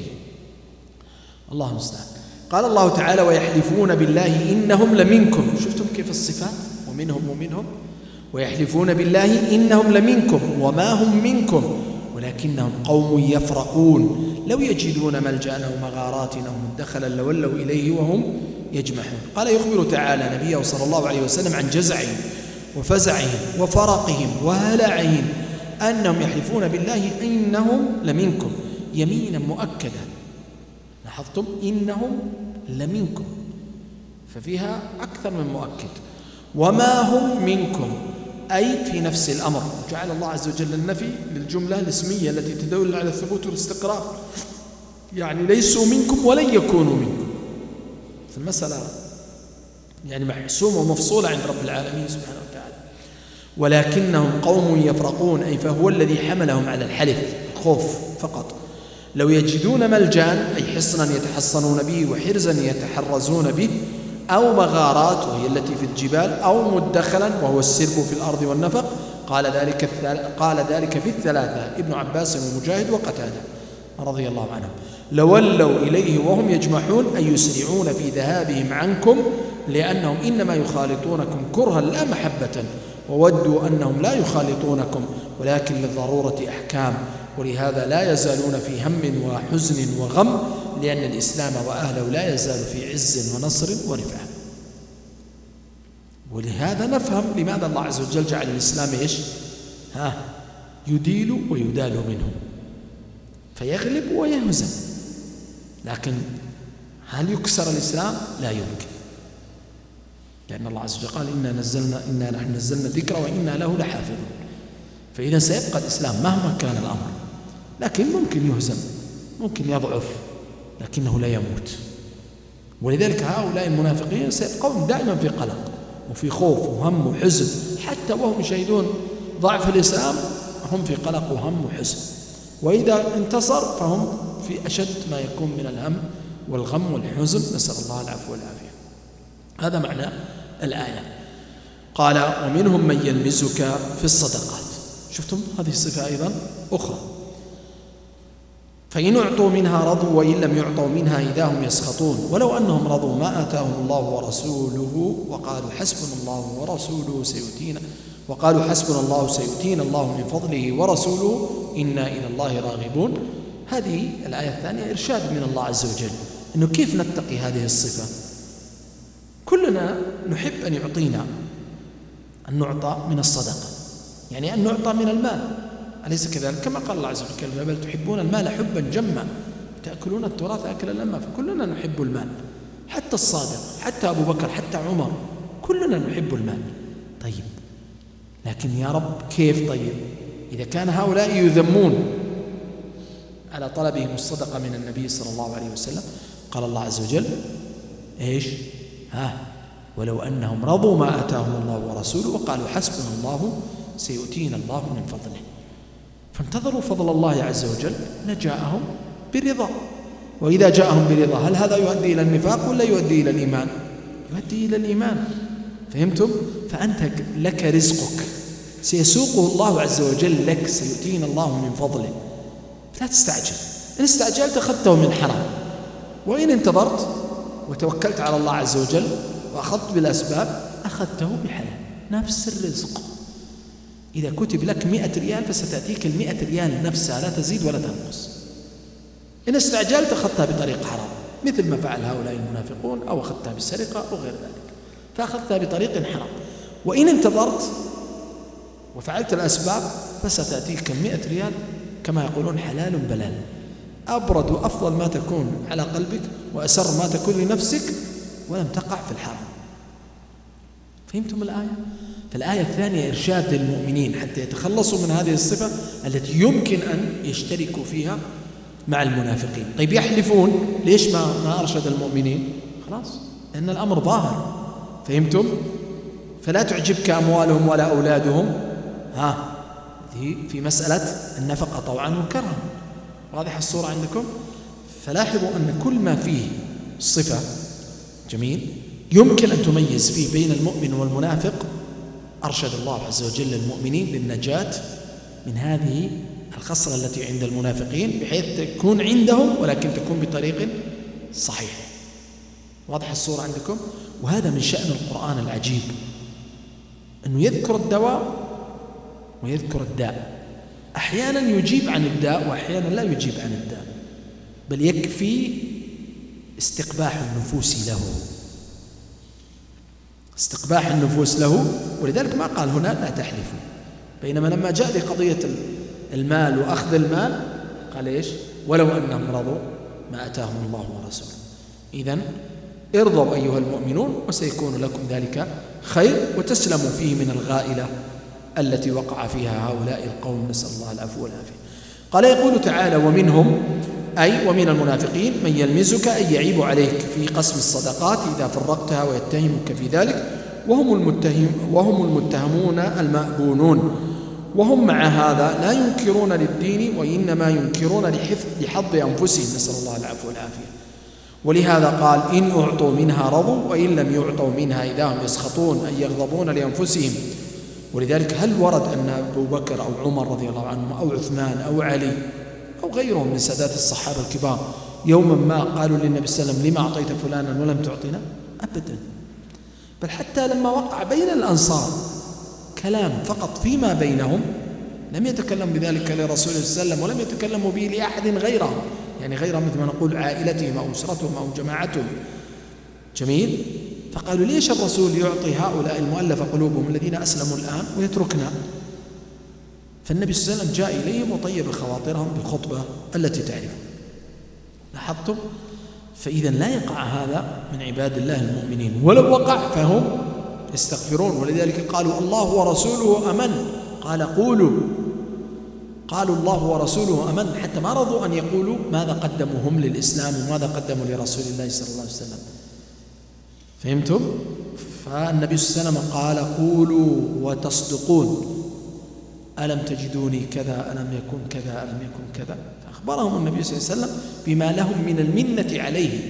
الله المستعان. قال الله تعالى ويحلفون بالله إنهم لمنكم. شفتم كيف الصفات؟ ومنهم ومنهم. ويحلفون بالله إنهم لمنكم وما هم منكم ولكنهم قوم يفرقون لو يجدون ملجأ أو مغارات أو مدخلا لولوا إليه وهم يجمحون. قال يخبر تعالى نبيه صلى الله عليه وسلم عن جزعهم وفزعهم وفرقهم وهلعهم أنهم يحلفون بالله إنهم لمنكم يمينا مؤكدة. لاحظتم؟ إنهم لمنكم، ففيها أكثر من مؤكد. وما هم منكم أي في نفس الأمر. جعل الله عز وجل النفي للجملة الاسمية التي تدل على الثبوت والاستقرار، يعني ليسوا منكم ولن يكونوا منكم. في المسألة يعني محسومة ومفصولة عند رب العالمين سبحانه وتعالى. ولكنهم قوم يفرقون أي فهو الذي حملهم على الحلف الخوف فقط. لو يجدون ملجأ أي حصنا يتحصنون به وحرزا يتحرزون به أو مغارات وهي التي في الجبال أو مدخلا وهو السرب في الأرض والنفق. قال ذلك قال ذلك في الثلاثة ابن عباس ومجاهد وقتادة رضي الله عنهم. لولوا إليه وهم يجمحون أي يسرعون في ذهابهم عنكم لأنهم إنما يخالطونكم كرها لا محبة، وودوا أنهم لا يخالطونكم ولكن للضرورة أحكام. ولهذا لا يزالون في هم وحزن وغم لأن الإسلام وأهله لا يزال في عز ونصر ورفعة. ولهذا نفهم لماذا الله عز وجل جعل الإسلام إيش؟ ها يديل ويدال منه، فيغلب ويهزم. لكن هل يكسر الإسلام؟ لا يمكن، لأن الله عز وجل قال إنا نزلنا إنا نحن نزلنا الذكر وإنا له لحافظون. فإذا سيبقى الإسلام مهما كان الأمر، لكن ممكن يهزم، ممكن يضعف، لكنه لا يموت. ولذلك هؤلاء المنافقين سيبقون دائما في قلق وفي خوف وهم وحزن، حتى وهم يشهدون ضعف الإسلام هم في قلق وهم وحزن. وإذا انتصر فهم في أشد ما يكون من الهم والغم والحزن، نسأل الله العفو والعافية. هذا معنى الآية. قال ومنهم من يلمزك في الصدقات. شفتم هذه الصفة أيضا أخرى. فإن أعطوا منها رضوا وإن لم يعطوا منها إذا هم يسخطون ولو أنهم رضوا ما آتاهم الله ورسوله وقالوا حسبنا الله ورسوله سيؤتينا وقالوا حسبنا الله سيؤتينا الله من فضله ورسوله إنا إلى الله راغبون. هذه الآية الثانية إرشاد من الله عز وجل أنه كيف نتقي هذه الصفة. كلنا نحب أن يعطينا، أن نعطى من الصدقة، يعني أن نعطى من المال، أليس كذلك؟ كما قال الله عز وجل بل تحبون المال حبا جما تأكلون التراث أكلا لما. فكلنا نحب المال، حتى الصادق، حتى أبو بكر، حتى عمر، كلنا نحب المال. طيب لكن يا رب كيف؟ طيب إذا كان هؤلاء يذمون على طلبهم الصدقة من النبي صلى الله عليه وسلم، قال الله عز وجل إيش؟ ها ولو أنهم رضوا ما آتاهم الله ورسوله وقالوا حسبنا الله سيؤتينا الله من فضله. فانتظروا فضل الله عز وجل لجاءهم برضا. وإذا جاءهم برضا هل هذا يؤدي إلى النفاق ولا يؤدي إلى الإيمان؟ يؤدي إلى الإيمان. فهمتم؟ فأنت لك رزقك سيسوقه الله عز وجل لك، سيؤتينا الله من فضله. لا تستعجل، إن استعجلت أخذته من حرام، وإن انتظرت وتوكلت على الله عز وجل وأخذت بالأسباب أخذته بحلال. نفس الرزق، إذا كتب لك مئة ريال فستأتيك المئة ريال نفسها لا تزيد ولا تنقص. إن استعجلت أخذتها بطريق حرام مثل ما فعل هؤلاء المنافقون، أو أخذتها بالسرقة أو غير ذلك، فأخذتها بطريق حرام. وإن انتظرت وفعلت الأسباب فستأتيك المئة ريال كما يقولون حلال بلال، أبرد وأفضل ما تكون على قلبك وأسر ما تكون لنفسك، ولم تقع في الحرام. فهمتم الآية؟ فالآية الثانية إرشاد للمؤمنين حتى يتخلصوا من هذه الصفة التي يمكن أن يشتركوا فيها مع المنافقين. طيب يحلفون، ليش ما ما أرشد المؤمنين؟ خلاص، لأن الأمر ظاهر. فهمتم؟ فلا تعجبك أموالهم ولا أولادهم، ها في مسألة النفقة طوعا وكرها. واضح الصورة عندكم؟ فلاحظوا أن كل ما فيه صفة جميل يمكن أن تميز فيه بين المؤمن والمنافق أرشد الله عز وجل المؤمنين للنجاة من هذه الخصلة التي عند المنافقين، بحيث تكون عندهم ولكن تكون بطريق صحيح. واضح الصورة عندكم؟ وهذا من شأن القرآن العجيب، أنه يذكر الدواء ويذكر الداء، أحيانا يجيب عن الداء وأحيانا لا يجيب عن الداء، بل يكفي استقباح النفوس له، استقباح النفوس له. ولذلك ما قال هنا لا تحلفوا، بينما لما جاء لقضية المال وأخذ المال قال إيش؟ ولو أنهم رضوا ما أتاهم الله ورسوله. إذن ارضوا أيها المؤمنون وسيكون لكم ذلك خير وتسلموا فيه من الغائلة التي وقع فيها هؤلاء القوم، نسأل الله العفو والعافية. قال يقول تعالى ومنهم، أي ومن المنافقين من يلمزك أي يعيب عليك في قسم الصدقات إذا فرقتها ويتهمك في ذلك، وهم المتهم وهم المتهمون المأبونون، وهم مع هذا لا ينكرون للدين وإنما ينكرون لحظ أنفسهم، نسأل الله العفو والعافية. ولهذا قال إن أعطوا منها رضوا وإن لم يعطوا منها إذا هم يسخطون أي يغضبون لأنفسهم. ولذلك هل ورد أن أبو بكر أو عمر رضي الله عنهم أو عثمان أو علي أو غيرهم من سادات الصحابة الكبار يوما ما قالوا للنبي صلى الله عليه وسلم لما أعطيت فلانا ولم تعطينا؟ أبدا. بل حتى لما وقع بين الأنصار كلام فقط فيما بينهم لم يتكلم بذلك لرسول الله صلى الله عليه وسلم ولم يتكلموا به لأحد غيره، يعني غير مثل ما نقول عائلتهم أو أسرتهم أو جماعتهم. جميل. فقالوا ليش الرسول يعطي هؤلاء المؤلف قلوبهم الذين أسلموا الآن ويتركنا؟ فالنبي صلى الله عليه وسلم جاء إليهم وطيب خواطرهم بالخطبة التي تعرفون. لاحظتم؟ فإذا لا يقع هذا من عباد الله المؤمنين، ولو وقع فهم يستغفرون. ولذلك قالوا الله ورسوله أمن، قال قولوا قالوا الله ورسوله أمن، حتى ما رضوا أن يقولوا ماذا قدموا هم للإسلام وماذا قدموا لرسول الله صلى الله عليه وسلم. فهمتم؟ فالنبي صلى الله عليه وسلم قال قولوا وتصدقون، ألم تجدوني كذا ألم يكن كذا ألم يكن كذا، فأخبرهم النبي صلى الله عليه وسلم بما لهم من المنة عليه.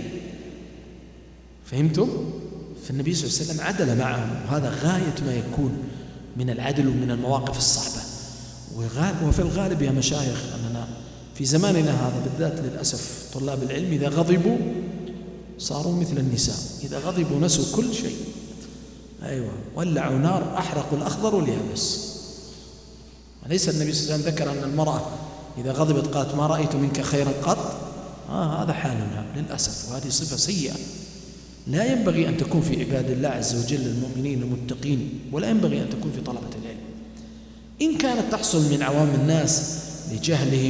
فهمتم؟ فالنبي صلى الله عليه وسلم عدل معهم، وهذا غاية ما يكون من العدل ومن المواقف الصعبة. وفي الغالب يا مشايخ أننا في زماننا هذا بالذات للأسف طلاب العلم إذا غضبوا صاروا مثل النساء، إذا غضبوا نسوا كل شيء. أيوة، ولعوا نار أحرقوا الأخضر واليابس. أليس النبي صلى الله عليه وسلم ذكر أن المرأة إذا غضبت قالت ما رأيت منك خيرا قط؟ آه هذا حالنا للأسف، وهذه صفة سيئة لا ينبغي أن تكون في عباد الله عز وجل المؤمنين المتقين، ولا ينبغي أن تكون في طلبة العلم. إن كانت تحصل من عوام الناس لجهلهم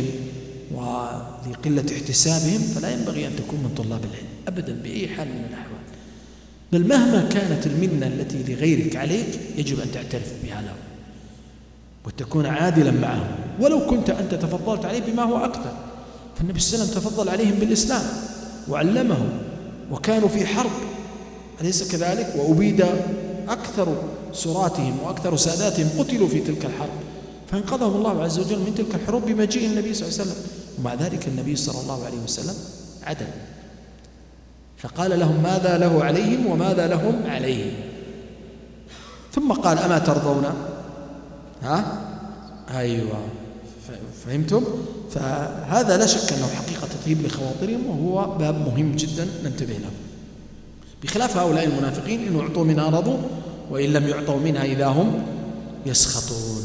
ولقلة احتسابهم فلا ينبغي أن تكون من طلاب العلم أبدا بأي حال من الأحوال. بل مهما كانت المنة التي لغيرك عليك يجب أن تعترف بها له وتكون عادلا معه، ولو كنت أنت تفضلت عليه بما هو أكثر. فالنبي صلى الله عليه وسلم تفضل عليهم بالإسلام وعلمهم، وكانوا في حرب أليس كذلك؟ وأبيد أكثر سراتهم وأكثر ساداتهم قتلوا في تلك الحرب، فانقذهم الله عز وجل من تلك الحروب بمجيء النبي صلى الله عليه وسلم. ومع ذلك النبي صلى الله عليه وسلم عدل، فقال لهم ماذا له عليهم وماذا لهم عليهم، ثم قال أما ترضون ها؟ أيوة، فهمتم؟ فهذا لا شك أنه حقيقة تطيب لخواطرهم، وهو باب مهم جدا ننتبه له. بخلاف هؤلاء المنافقين، إن أعطوا منها رضوا وإن لم يعطوا منها إذا هم يسخطون.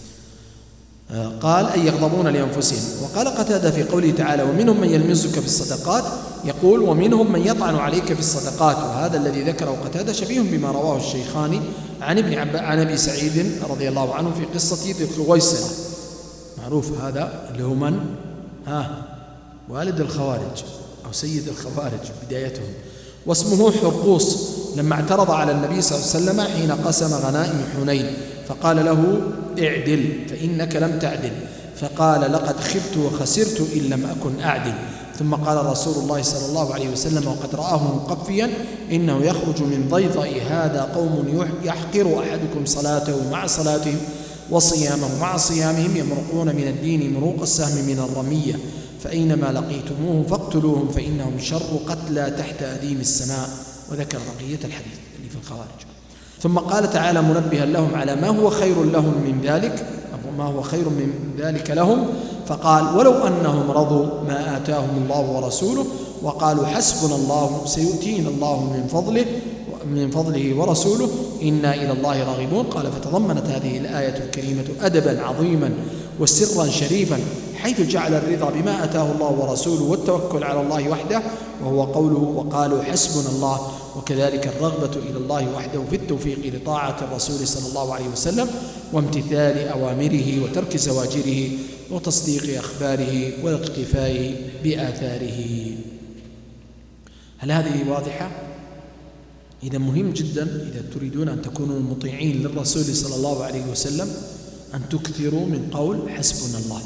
قال أي يغضبون لأنفسهم. وقال قتادة في قوله تعالى ومنهم من يلمزك في الصدقات، يقول ومنهم من يطعن عليك في الصدقات، وهذا الذي ذكره قتادة شبيه بما رواه الشيخان عن ابن عب... عن أبي سعيد رضي الله عنه في قصة ذي الخويصرة، معروف هذا اللي هو من؟ ها والد الخوارج أو سيد الخوارج بدايتهم، واسمه حرقوس، لما اعترض على النبي صلى الله عليه وسلم حين قسم غنائم حنين فقال له اعدل فإنك لم تعدل، فقال لقد خبت وخسرت إن لم أكن أعدل. ثم قال رسول الله صلى الله عليه وسلم وقد رآه مقفيا إنه يخرج من ضيضأ هذا قوم يحقر أحدكم صلاته مع صلاتهم وصيامه مع صيامهم، يمرقون من الدين مروق السهم من الرمية، فأينما لقيتموهم فاقتلوهم فإنهم شر قتلى تحت أديم السماء. وذكر بقية الحديث اللي في الخوارج. ثم قال تعالى منبها لهم على ما هو خير لهم من ذلك، ما هو خير من ذلك لهم، فقال ولو أنهم رضوا ما آتاهم الله ورسوله وقالوا حسبنا الله سيؤتينا الله من فضله من فضله ورسوله إنا إلى الله راغبون. قال فتضمنت هذه الآية الكريمة أدبا عظيما وسرا شريفا، حيث جعل الرضا بما أتاه الله ورسوله والتوكل على الله وحده، وهو قوله وقالوا حسبنا الله، وكذلك الرغبة إلى الله وحده في التوفيق لطاعة الرسول صلى الله عليه وسلم وامتثال أوامره وترك زواجره وتصديق أخباره والاقتفاء بآثاره. هل هذه واضحة؟ إذا مهم جدا إذا تريدون أن تكونوا مطيعين للرسول صلى الله عليه وسلم أن تكثروا من قول حسبنا الله،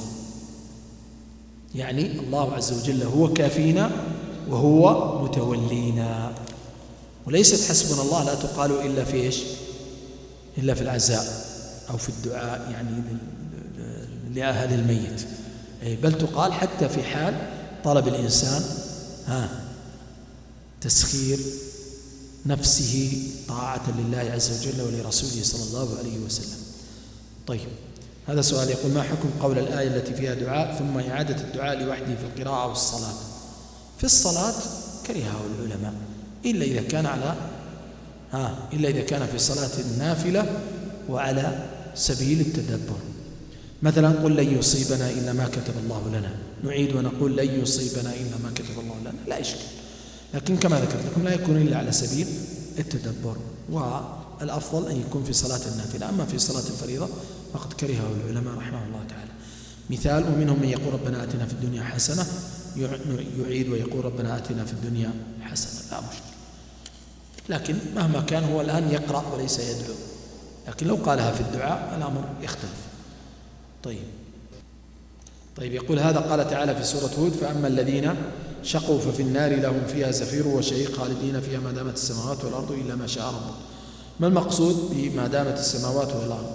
يعني الله عز وجل هو كافينا وهو متولينا. وليست حسبنا الله لا تقال إلا في إيش؟ إلا في العزاء أو في الدعاء يعني لأهل الميت، بل تقال حتى في حال طلب الإنسان ها تسخير نفسه طاعة لله عز وجل ولرسوله صلى الله عليه وسلم. طيب هذا سؤال يقول ما حكم قول الآية التي فيها دعاء ثم إعادة الدعاء لوحده في القراءة والصلاة؟ في الصلاة كرهه العلماء إلا إذا كان على ها إلا إذا كان في صلاة النافلة وعلى سبيل التدبر. مثلا قل لن يصيبنا إلا ما كتب الله لنا، نعيد ونقول لن يصيبنا إلا ما كتب الله لنا، لا إشكال، لكن كما ذكرت لكم لا يكون إلا على سبيل التدبر، والأفضل أن يكون في صلاة النافلة. أما في صلاة الفريضة فقد كرهه العلماء رحمه الله تعالى. مثال ومنهم من يقول ربنا آتنا في الدنيا حسنة، يعيد ويقول ربنا آتنا في الدنيا حسنة، لا مشكلة، لكن مهما كان هو الآن يقرأ وليس يدعو، لكن لو قالها في الدعاء الأمر يختلف. طيب طيب يقول هذا قال تعالى في سورة هود فأما الذين شقوا ففي النار لهم فيها زفير وشهيق خالدين فيها ما دامت السماوات والأرض إلا ما شاء ربك. ما المقصود بما دامت السماوات والأرض؟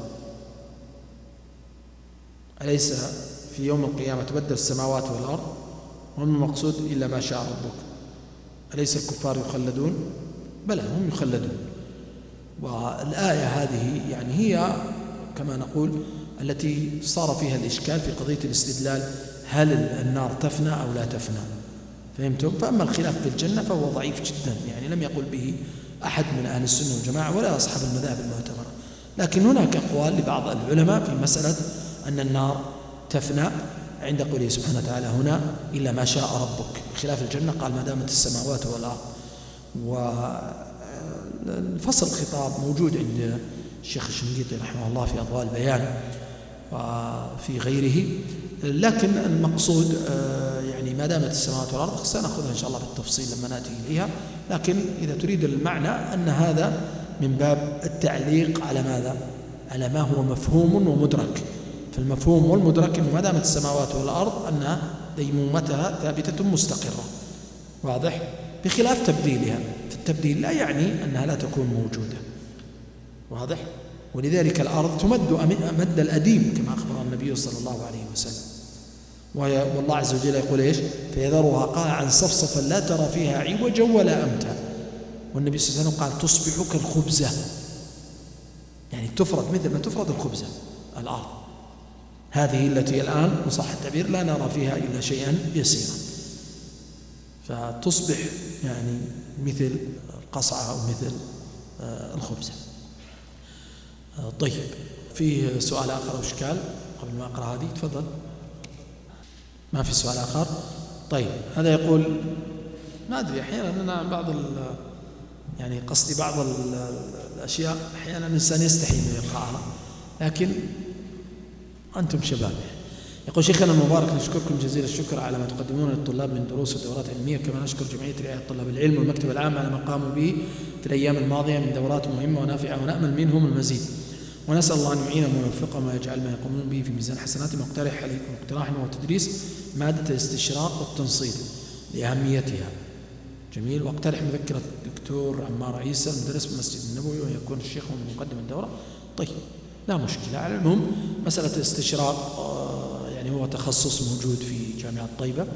أليس في يوم القيامة تبدل السماوات والأرض؟ وما المقصود إلا ما شاء ربك؟ أليس الكفار يخلدون؟ بلى هم يخلدون. والآية هذه يعني هي كما نقول التي صار فيها الإشكال في قضية الاستدلال، هل النار تفنى أو لا تفنى؟ فهمتم؟ فأما الخلاف في الجنة فهو ضعيف جدا، يعني لم يقل به أحد من أهل السنة والجماعة ولا أصحاب المذاهب المعتبرة، لكن هناك أقوال لبعض العلماء في مسألة أن النار تفنى عند قوله سبحانه وتعالى هنا إلا ما شاء ربك، بخلاف الجنة قال ما دامت السماوات والأرض. والفصل الخطاب موجود عند الشيخ الشنقيطي رحمه الله في أضواء البيان وفي غيره، لكن المقصود يعني ما دامت السماوات والأرض سنأخذها إن شاء الله بالتفصيل لما نأتي إليها، لكن إذا تريد المعنى أن هذا من باب التعليق على ماذا؟ على ما هو مفهوم ومدرك. فالمفهوم والمدرك أنه ما دامت السماوات والأرض أن ديمومتها ثابتة مستقرة، واضح؟ بخلاف تبديلها، فالتبديل لا يعني أنها لا تكون موجودة، واضح؟ ولذلك الأرض تمد مد الأديم كما أخبر النبي صلى الله عليه وسلم، والله عز وجل يقول إيش؟ فيذرها قاعا صفصفا لا ترى فيها عوجا ولا أمتا. والنبي صلى الله عليه وسلم قال تصبح كالخبزة، يعني تفرد مثل ما تفرد الخبزة الأرض. هذه التي الآن إن صح التعبير لا نرى فيها إلا شيئا يسيرا، فتصبح يعني مثل القصعة أو مثل الخبزة. طيب، في سؤال آخر أو إشكال قبل ما أقرأ هذه؟ تفضل. ما في سؤال آخر؟ طيب، هذا يقول ما أدري أحيانا أنا بعض يعني قصدي بعض الأشياء أحيانا الإنسان يستحي من يقرأها، لكن أنتم شباب. يقول شيخنا المبارك نشكركم جزيل الشكر على ما تقدمون للطلاب من دروس ودورات علمية، كما نشكر جمعية رعاية طلاب العلم والمكتب العام على ما قاموا به في الأيام الماضية من دورات مهمة ونافعة، ونأمل منهم المزيد، ونسأل الله أن يعينهم ويوفقهم ويجعل ما يقومون به في ميزان حسناتهم. واقترح عليكم اقتراحنا هو تدريس مادة الاستشراق والتنصير لأهميتها. جميل. واقترح مذكرة الدكتور عمار عيسى المدرس بالمسجد النبوي ويكون الشيخ من مقدم الدورة. طيب، لا مشكلة. على العموم مسألة الاستشراق يعني هو تخصص موجود في جامعة طيبة،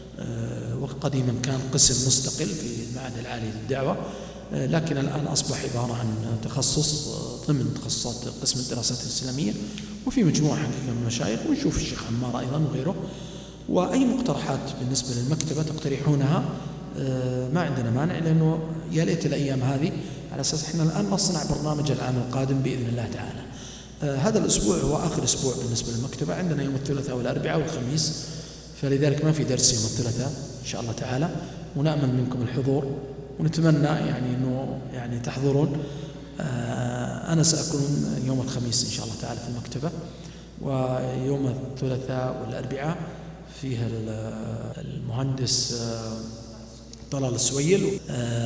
وقديما كان قسم مستقل في المعهد العالي للدعوة، لكن الآن أصبح عبارة عن تخصص ضمن تخصصات قسم الدراسات الإسلامية، وفي مجموعة حقيقة من المشايخ، ونشوف الشيخ عمار أيضا وغيره. وأي مقترحات بالنسبة للمكتبة تقترحونها ما عندنا مانع، لأنه يا ليت الأيام هذه على أساس إحنا الآن نصنع برنامج العام القادم بإذن الله تعالى. هذا الأسبوع هو آخر أسبوع بالنسبة للمكتبة، عندنا يوم الثلاثاء والأربعاء والخميس، فلذلك ما في درس يوم الثلاثاء إن شاء الله تعالى، ونأمل منكم الحضور، ونتمنى يعني أنه يعني تحضرون. أنا سأكون يوم الخميس إن شاء الله تعالى في المكتبة، ويوم الثلاثاء والأربعاء فيها المهندس طلال السويل،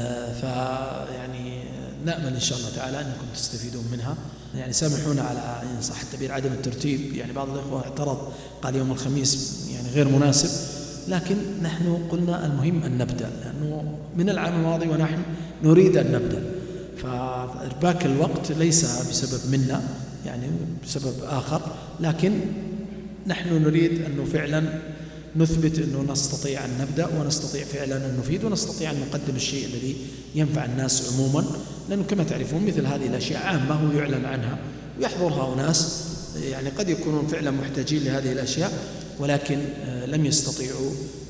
فيعني نأمل إن شاء الله تعالى أنكم تستفيدون منها. يعني سامحونا على إن صح التعبير عدم الترتيب، يعني بعض الأخوة اعترض قال يوم الخميس يعني غير مناسب، لكن نحن قلنا المهم أن نبدأ، لأنه من العام الماضي ونحن نريد أن نبدأ، فإرباك الوقت ليس بسبب منا يعني بسبب آخر، لكن نحن نريد أنه فعلا نثبت أنه نستطيع أن نبدأ، ونستطيع فعلا أن نفيد، ونستطيع أن نقدم الشيء الذي ينفع الناس عموما، لأنه كما تعرفون مثل هذه الأشياء عامة ويعلن عنها ويحضرها أناس يعني قد يكونون فعلا محتاجين لهذه الأشياء، ولكن لم يستطيعوا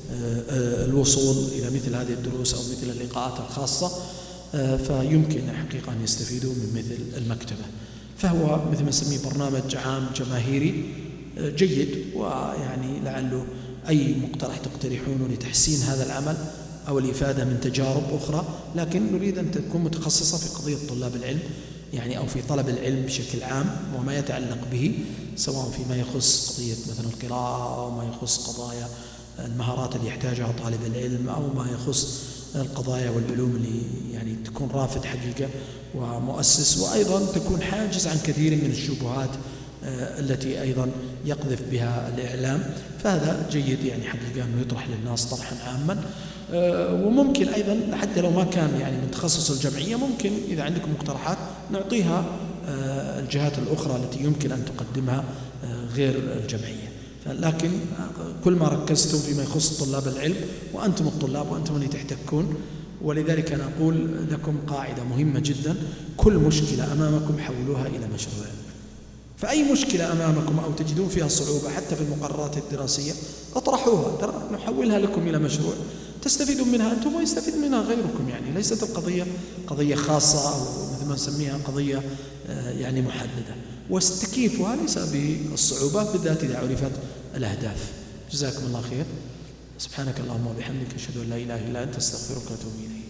الوصول إلى مثل هذه الدروس أو مثل اللقاءات الخاصة، فيمكن حقيقة أن يستفيدوا من مثل المكتبة. فهو مثل ما نسميه برنامج عام جماهيري جيد، ويعني لعله أي مقترح تقترحونه لتحسين هذا العمل أو الإفادة من تجارب أخرى، لكن نريد أن تكون متخصصة في قضية طلاب العلم يعني أو في طلب العلم بشكل عام وما يتعلق به، سواء فيما يخص قضية مثلا القراءة أو ما يخص قضايا المهارات اللي يحتاجها طالب العلم، أو ما يخص القضايا والعلوم اللي يعني تكون رافد حقيقة ومؤسس، وأيضا تكون حاجز عن كثير من الشبهات التي أيضا يقذف بها الإعلام. فهذا جيد يعني حقيقة أنه يطرح للناس طرحا عاما، وممكن أيضا حتى لو ما كان يعني من تخصص الجمعية، ممكن إذا عندكم مقترحات نعطيها الجهات الأخرى التي يمكن أن تقدمها غير الجمعية، لكن كل ما ركزتم فيما يخص طلاب العلم وأنتم الطلاب وأنتم اللي تحتكون، ولذلك أنا أقول لكم قاعدة مهمة جدا: كل مشكلة أمامكم حولوها إلى مشروع. فأي مشكلة أمامكم أو تجدون فيها صعوبة حتى في المقررات الدراسية اطرحوها، ترى نحولها لكم إلى مشروع تستفيدون منها أنتم ويستفيد منها غيركم. يعني ليست القضية قضية خاصة أو مثل ما نسميها قضية يعني محددة، واستكيفها ليس بالصعوبة بالذات إذا عرفت الأهداف. جزاكم الله خير. سبحانك اللهم وبحمدك أشهد أن لا إله إلا أنت أستغفرك وأتوب إليك.